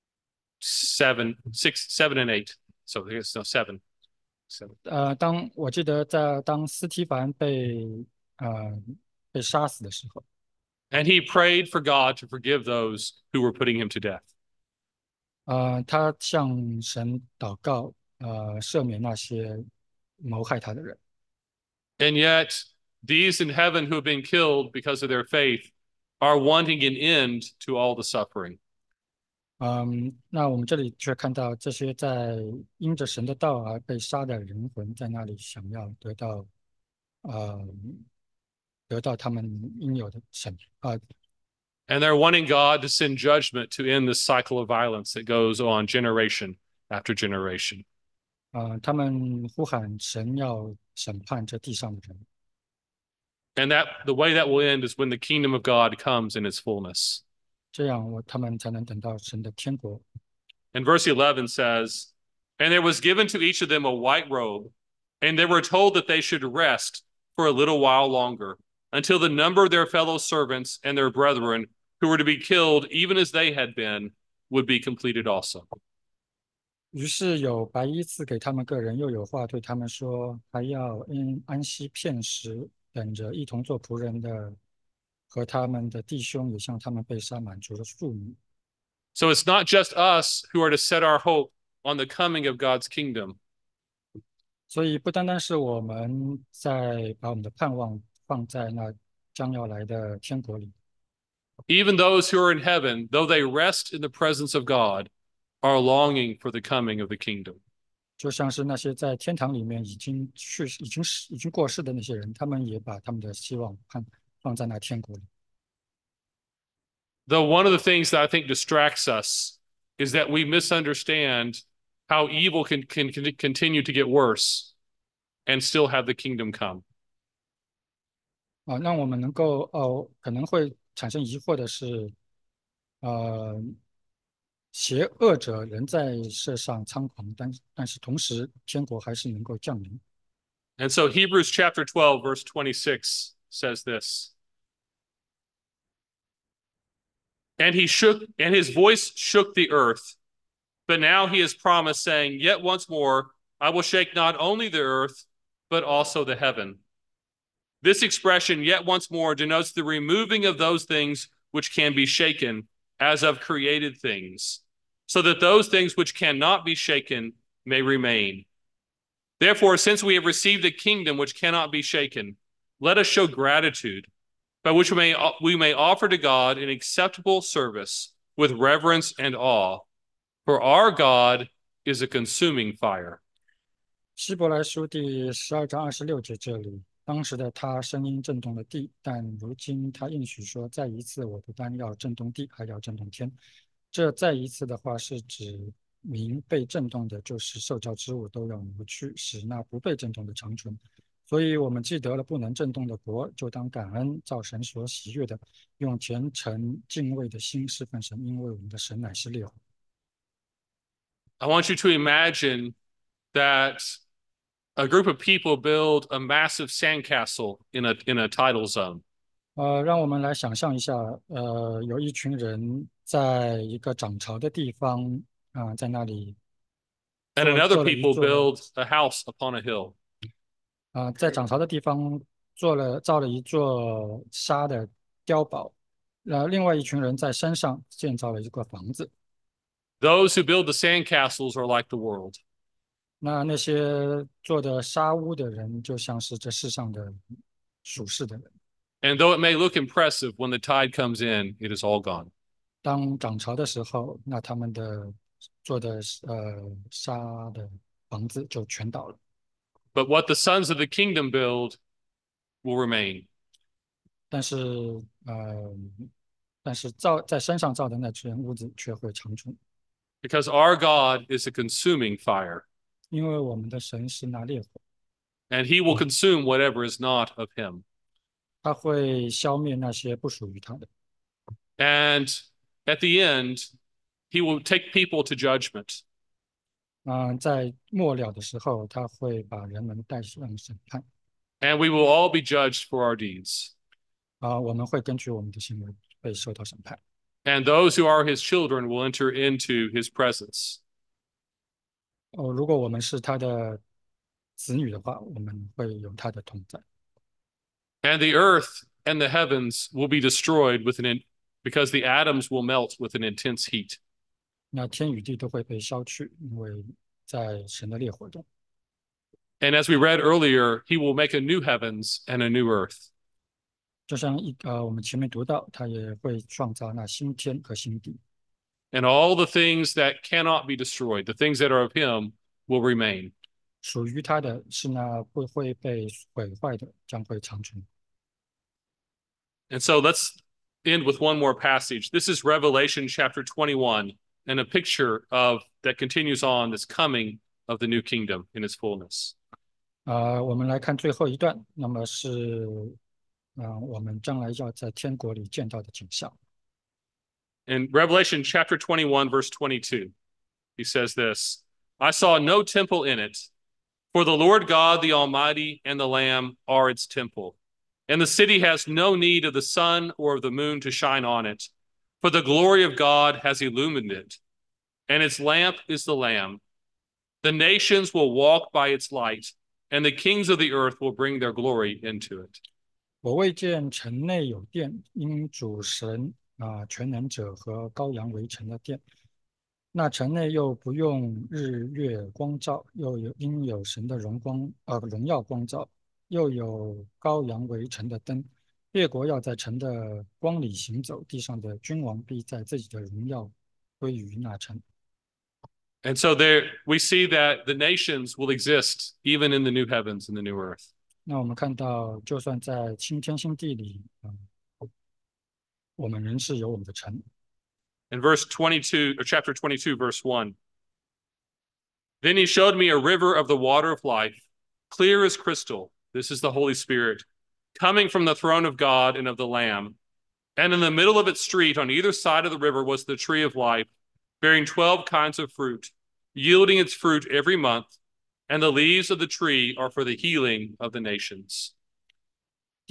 seven, six, seven, and eight. So I guess no seven. seven. 呃，当我记得在当斯提凡被呃被杀死的时候， And he prayed for God to forgive those who were putting him to death. 呃，他向神祷告，呃，赦免那些谋害他的人。 And yet, these in heaven who have been killed because of their faith are wanting an end to all the suffering. 嗯，那我们这里却看到这些在因着神的道而被杀的灵魂，在那里想要得到，呃，得到他们应有的审啊、 And they're wanting God to send judgment to end this cycle of violence that goes on generation after generation. 呃，他们呼喊神要审判这地上的人。 And that the way that will end is when the kingdom of God comes in its fullness. 这样我他们才能等到神的天国。 And verse eleven says, And there was given to each of them a white robe, and they were told that they should rest for a little while longer, until the number of their fellow servants and their brethren who were to be killed, even as they had been, would be completed also. 于是有白衣赐给他们个人，又有话对他们说，还要因安息片时，等着一同做仆人的和他们的弟兄也向他们被杀满足了数目。 So it's not just us who are to set our hope on the coming of God's kingdom. 所以不单单是我们在把我们的盼望放在那将要来的天国里， Even those who are in heaven, though they rest in the presence of God, are longing for the coming of the kingdom. 就像是那些在天堂里面已经去已经已经过世的那些人，他们也把他们的希望盼放在那天国里。 Though one of the things that I think distracts us is that we misunderstand how evil can, can, can continue to get worse and still have the kingdom come. 啊，让我们能够哦，可能会产生疑惑的是，呃，邪恶者仍在世上猖狂，但但是同时天国还是能够降临。 And so Hebrews chapter twelve, verse twenty-six says this. And he shook, and his voice shook the earth. But now he has promised, saying, Yet once more I will shake not only the earth, but also the heaven. This expression, yet once more, denotes the removing of those things which can be shaken, as of created things, so that those things which cannot be shaken may remain. Therefore, since we have received a kingdom which cannot be shaken, let us show gratitude, by which we may, we may offer to God an acceptable service with reverence and awe. For our God is a consuming fire. 希伯来书第十二章二十六节这里，当时的他声音震动了地，但如今他应许说，再一次我不但要震动地，还要震动天。这再一次的话是指明被震动的，就是受造之物都要挪去，使那不被震动的长存。所以，我们既得了不能震动的国，就当感恩，照神所喜悦的，用虔诚敬畏的心侍奉神，因为我们的神乃是烈火。 I want you to imagine that a group of people build a massive sandcastle in a in a tidal zone. 呃，让我们来想象一下，呃，有一群人在一个涨潮的地方，啊、在那里 And 做 another 做了一 people 座， build a house upon a hill. 啊、在涨潮的地方做了造了一座沙的碉堡，呃，另外一群人在山上建造了一个房子。 Those who build the sandcastles are like the world. 那那些做的沙屋的人，就像是这世上的属世的人。 And though it may look impressive, when the tide comes in, it is all gone. 当涨潮的时候，那他们的做的呃沙的房子就全倒了。 But what the sons of the kingdom build will remain. 但是呃，但是造在山上造的那群屋子却会长存， Because our God is a consuming fire. 因为我们的神是那烈火， And he will consume whatever is not of him. 他会消灭那些不属于他的。 And at the end, he will take people to judgment. 嗯、呃，在末了的时候，他会把人们带上审判。 And we will all be judged for our deeds. 啊、呃，我们会根据我们的行为被受到审判。 And those who are his children will enter into his presence. 哦，如果我们是他的子女的话，我们会有他的同在。 And the earth and the heavens will be destroyed with an in, because the atoms will melt with an intense heat. 那天与地都会被烧去，因为在神的烈火中。 And as we read earlier, he will make a new heavens and a new earth. 就像一呃，我们前面读到，他也会创造那新天和新地。 And all the things that cannot be destroyed, the things that are of him, will remain. 属于他的是那不会被毁坏的，将会长存。 And so let's end with one more passage. This is Revelation chapter twenty-one, and a picture of that continues on this coming of the new kingdom in its fullness. 啊、呃，我们来看最后一段，那么是，嗯、呃，我们将来要在天国里见到的景象。 In Revelation chapter twenty-one, verse twenty-two, he says this, I saw no temple in it, for the Lord God, the Almighty, and the Lamb are its temple. And the city has no need of the sun or of the moon to shine on it, for the glory of God has illumined it, and its lamp is the Lamb. The nations will walk by its light, and the kings of the earth will bring their glory into it. 我未见城内有殿，因主神啊、呃、全能者和羔羊为城的殿。那城内又不用日月光照，又有因有神的荣光呃荣耀光照，又有羔羊为城的灯。列国要在城的光里行走，地上的君王必在自己的荣耀归于那城。 And so there we see that the nations will exist even in the new heavens and the new earth. 那我们看到，就算在新天新地里，嗯、呃，我们仍是有我们的城。 In verse twenty-two, or chapter twenty-two, verse one, then he showed me a river of the water of life, clear as crystal. This is the Holy Spirit, coming from the throne of God and of the Lamb. And in the middle of its street, on either side of the river, was the tree of life, bearing twelve kinds of fruit, yielding its fruit every month. And the leaves of the tree are for the healing of the nations.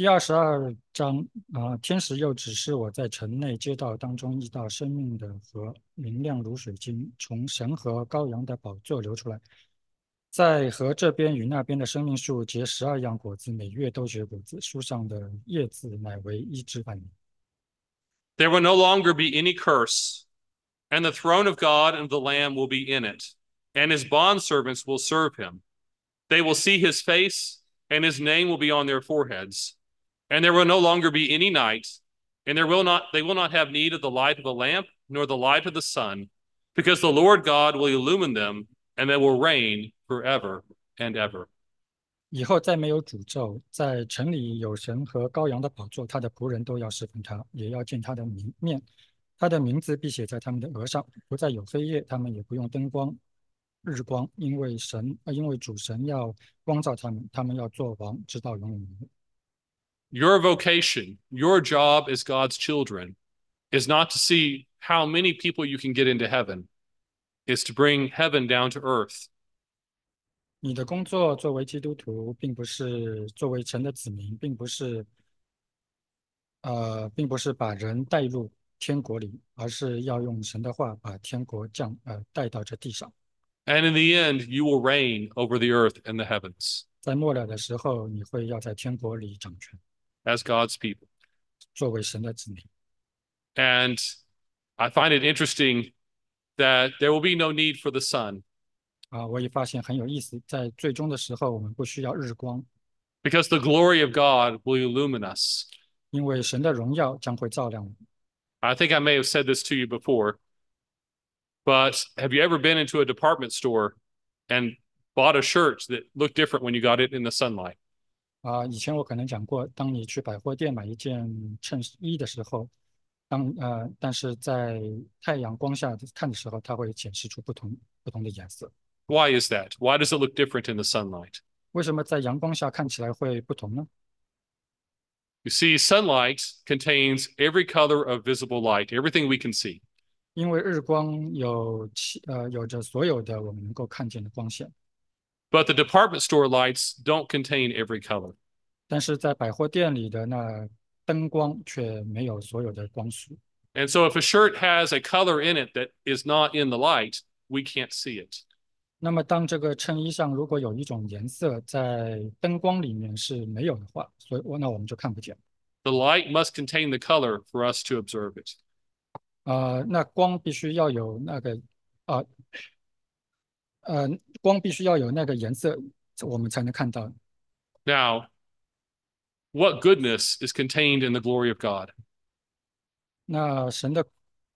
第二十二章啊、天使又指示我在城内街道当中一道生命的河，明亮如水晶，从神和羔羊的宝座流出来，在河这边与那边的生命树结十二样果子，每月都结果子，树上的叶子乃为一枝半年。 There will no longer be any curse, and the throne of God and the Lamb will be in it, and his bondservants will serve him. They will see his face, and his name will be on their foreheads. And there will no longer be any night, and there will not they will not have need of the light of a lamp nor the light of the sun, because the Lord God will illumine them, and they will reign forever and ever. 以后再没有诅咒，在城里有神和羔羊的宝座，他的仆人都要侍奉他，也要见他的名面，他的名字必写在他们的额上，不再有黑夜，他们也不用灯光、日光，因为神，呃，因为主神要光照他们，他们要做王，直到永永远远。 Your vocation, your job as God's children, is not to see how many people you can get into heaven, it's to bring heaven down to earth. 你的工作作为基督徒，并不是作为神的子民，并不是呃，并不是把人带入天国里，而是要用神的话把天国降呃带到这地上。 And in the end, you will reign over the earth and the heavens 在末了的时候，你会要在天国里掌权， as God's people. 作为神的子民。 And I find it interesting that there will be no need for the sun 啊，我也发现很有意思，在最终的时候，我们不需要日光， because the glory of God will illumine us. 因为神的荣耀将会照亮我们。 I think I may have said this to you before, but have you ever been into a department store and bought a shirt that looked different when you got it in the sunlight? 啊，以前我可能讲过，当你去百货店买一件衬衣的时候，当呃，但是在太阳光下看的时候，它会显示出不同不同的颜色。 Why is that? Why does it look different in the sunlight? 为什么在阳光下看起来会不同呢？ You see, sunlight contains every color of visible light, everything we can see. 因为日光有其呃有着所有的我们能够看见的光线， But the department store lights don't contain every color. 但是在百货店里的那灯光却没有所有的光束。 And so if a shirt has a color in it that is not in the light, we can't see it. 那么当这个衬衣上如果有一种颜色在灯光里面是没有的话，所以我那我们就看不见。 The light must contain the color for us to observe it. 呃，那光必须要有那个啊呃光必须要有那个颜色，我们才能看到。 Now, what goodness is contained in the glory of God? 那神的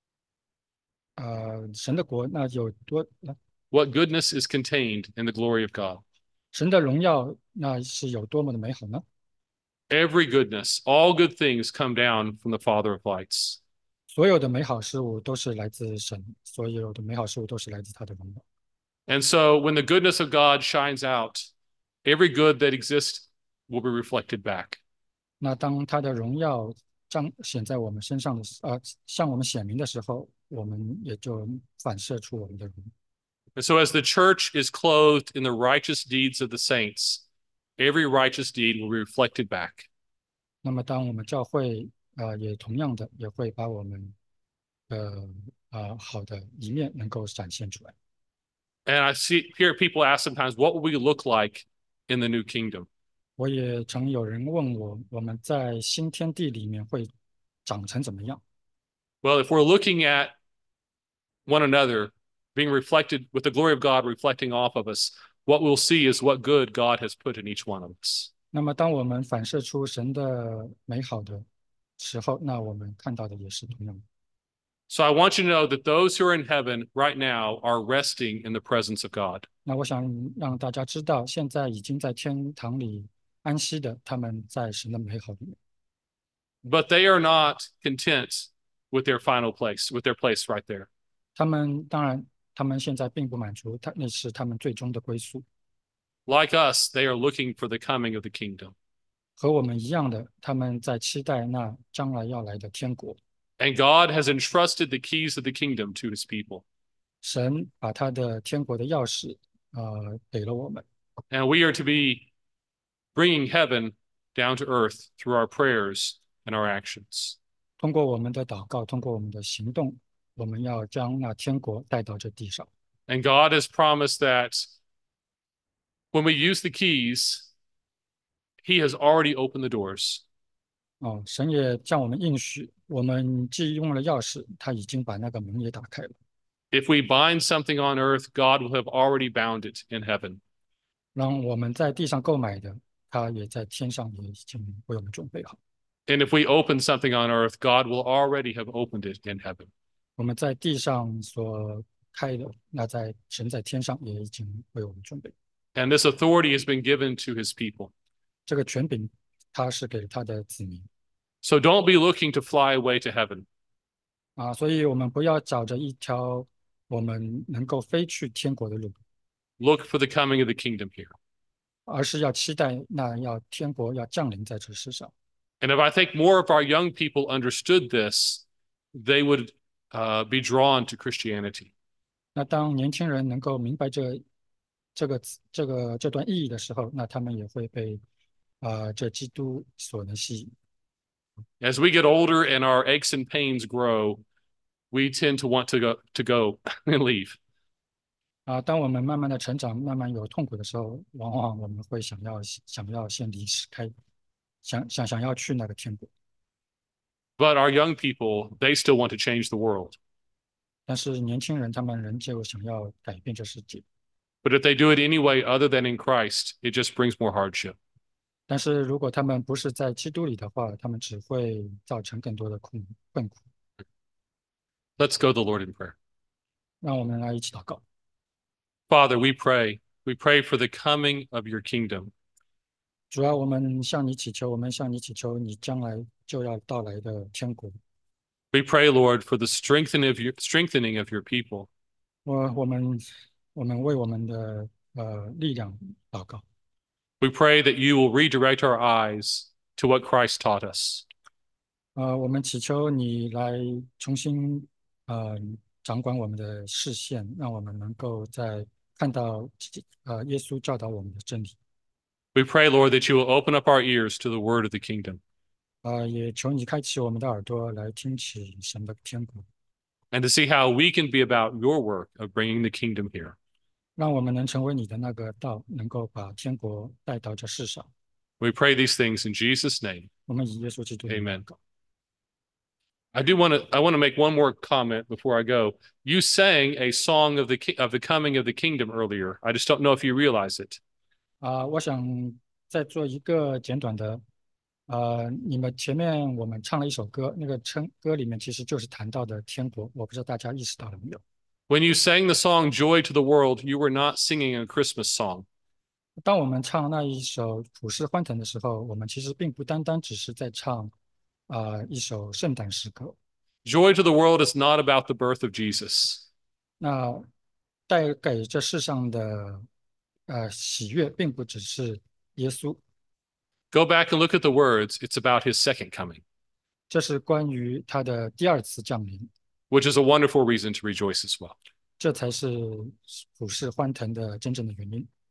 呃神的国那有多？那 What goodness is contained in the glory of God? 神的荣耀那是有多么的美好呢？ Every goodness, all good things come down from the Father of lights. 所有的美好事物都是来自神，所有的美好事物都是来自他的荣耀。 And so when the goodness of God shines out, every good that exists will be reflected back. 那当他的荣耀彰显在我们身上的时，呃，向我们显明的时候，我们也就反射出我们的荣耀。 And so as the church is clothed in the righteous deeds of the saints, every righteous deed will be reflected back. 那么，当我们教会，呃，也同样的也会把我们的呃好的一面能够展现出来。 And I see hear people ask sometimes, what will we look like in the new kingdom? 我也曾有人问我，我们在新天地里面会长成怎么样？ Well, if we're looking at one another being reflected with the glory of God reflecting off of us, what we'll see is what good God has put in each one of us. 那么，当我们反射出神的美好的时候，那我们看到的也是同样的。 So I want you to know that those who are in heaven right now are resting in the presence of God. 那我想让大家知道，现在已经在天堂里安息的，他们在神的美好里面。 But they are not content with their final place, with their place right there. 他们当然，他们现在并不满足，他那是他们最终的归宿。 Like us, they are looking for the coming of the kingdom. 和我们一样的，他们在期待那将来要来的天国。 And God has entrusted the keys of the kingdom to his people. 神把他的天国的钥匙，呃，给了我们。 And we are to be bringing heaven down to earth through our prayers and our actions. 通过我们的祷告，通过我们的行动，我们要将那天国带到这地上。 And God has promised that when we use the keys, He has already opened the doors. 哦，神也向我们应许，我们既用了钥匙，他已经把那个门也打开了。 If we bind something on earth, God will have already bound it in heaven. 让我们在地上购买的，他也在天上也已经为我们准备好。 And if we open something on earth, God will already have opened it in heaven. 我们在地上所开的，那在神在天上也已经为我们准备。 And this authority has been given to His people. 这个权柄，他是给他的子民 So don't be looking to fly away to heaven. 啊，所以我们不要找着一条我们能够飞去天国的路， Look for the coming of the kingdom here. 而是要期待那要天国要降临在这世上。 And if I think more of our young people understood this, they would uh, be drawn to Christianity. 那当年轻人能够明白这这个这个这段意义的时候，那他们也会被啊、呃、这基督所能吸引。 As we get older and our aches and pains grow, we tend to want to go to go and leave. 啊，当我们慢慢的成长，慢慢有痛苦的时候，往往我们会想要想要先离开，想想想要去那个天国。 But our young people, they still want to change the world. 但是年轻人他们仍旧想要改变这世界。 But if they do it any way other than in Christ, it just brings more hardship. 但是如果他们不是在基督里的话，他们只会造成更多的困困苦。 Let's go to the Lord in prayer. 让我们来一起祷告。 Father, we pray. We pray for the coming of your kingdom. 主要我们向你祈求，我们向你祈求你将来就要到来的天国。 We pray, Lord, for the strengthening of your strengthening of your people. 我我们我们为我们的呃力量祷告。 We pray that you will redirect our eyes to what Christ taught us. 呃，我们祈求你来重新呃掌管我们的视线，让我们能够在看到呃耶稣教导我们的真理。 We pray, Lord, that you will open up our ears to the word of the kingdom 呃，也求你开启我们的耳朵，来听取神的天国， and to see how we can be about your work of bringing the kingdom here. 让我们能成为你的那个道，能够把天国带到这世上。 We pray these things in Jesus' name. 我们以耶稣基督的名 Amen. 祷告。 I do want to I want to make one more comment before I go. You sang a song of the of the coming of the kingdom earlier. I just don't know if you realize it. 啊、我想再做一个简短的，呃，你们前面我们唱了一首歌，那个称歌里面其实就是谈到的天国，我不知道大家意识到了没有？ When you sang the song Joy to the World, you were not singing a Christmas song. 当我们唱那一首普世欢腾的时候，我们其实并不单单只是在唱啊、呃一首圣诞诗歌。 Joy to the World is not about the birth of Jesus. 那带给这世上的呃喜悦，并不只是耶稣， Go back and look at the words. It's about his second coming, 这是关于他的第二次降临， which is a wonderful reason to rejoice as well. 这才是普世欢腾的真正的原因。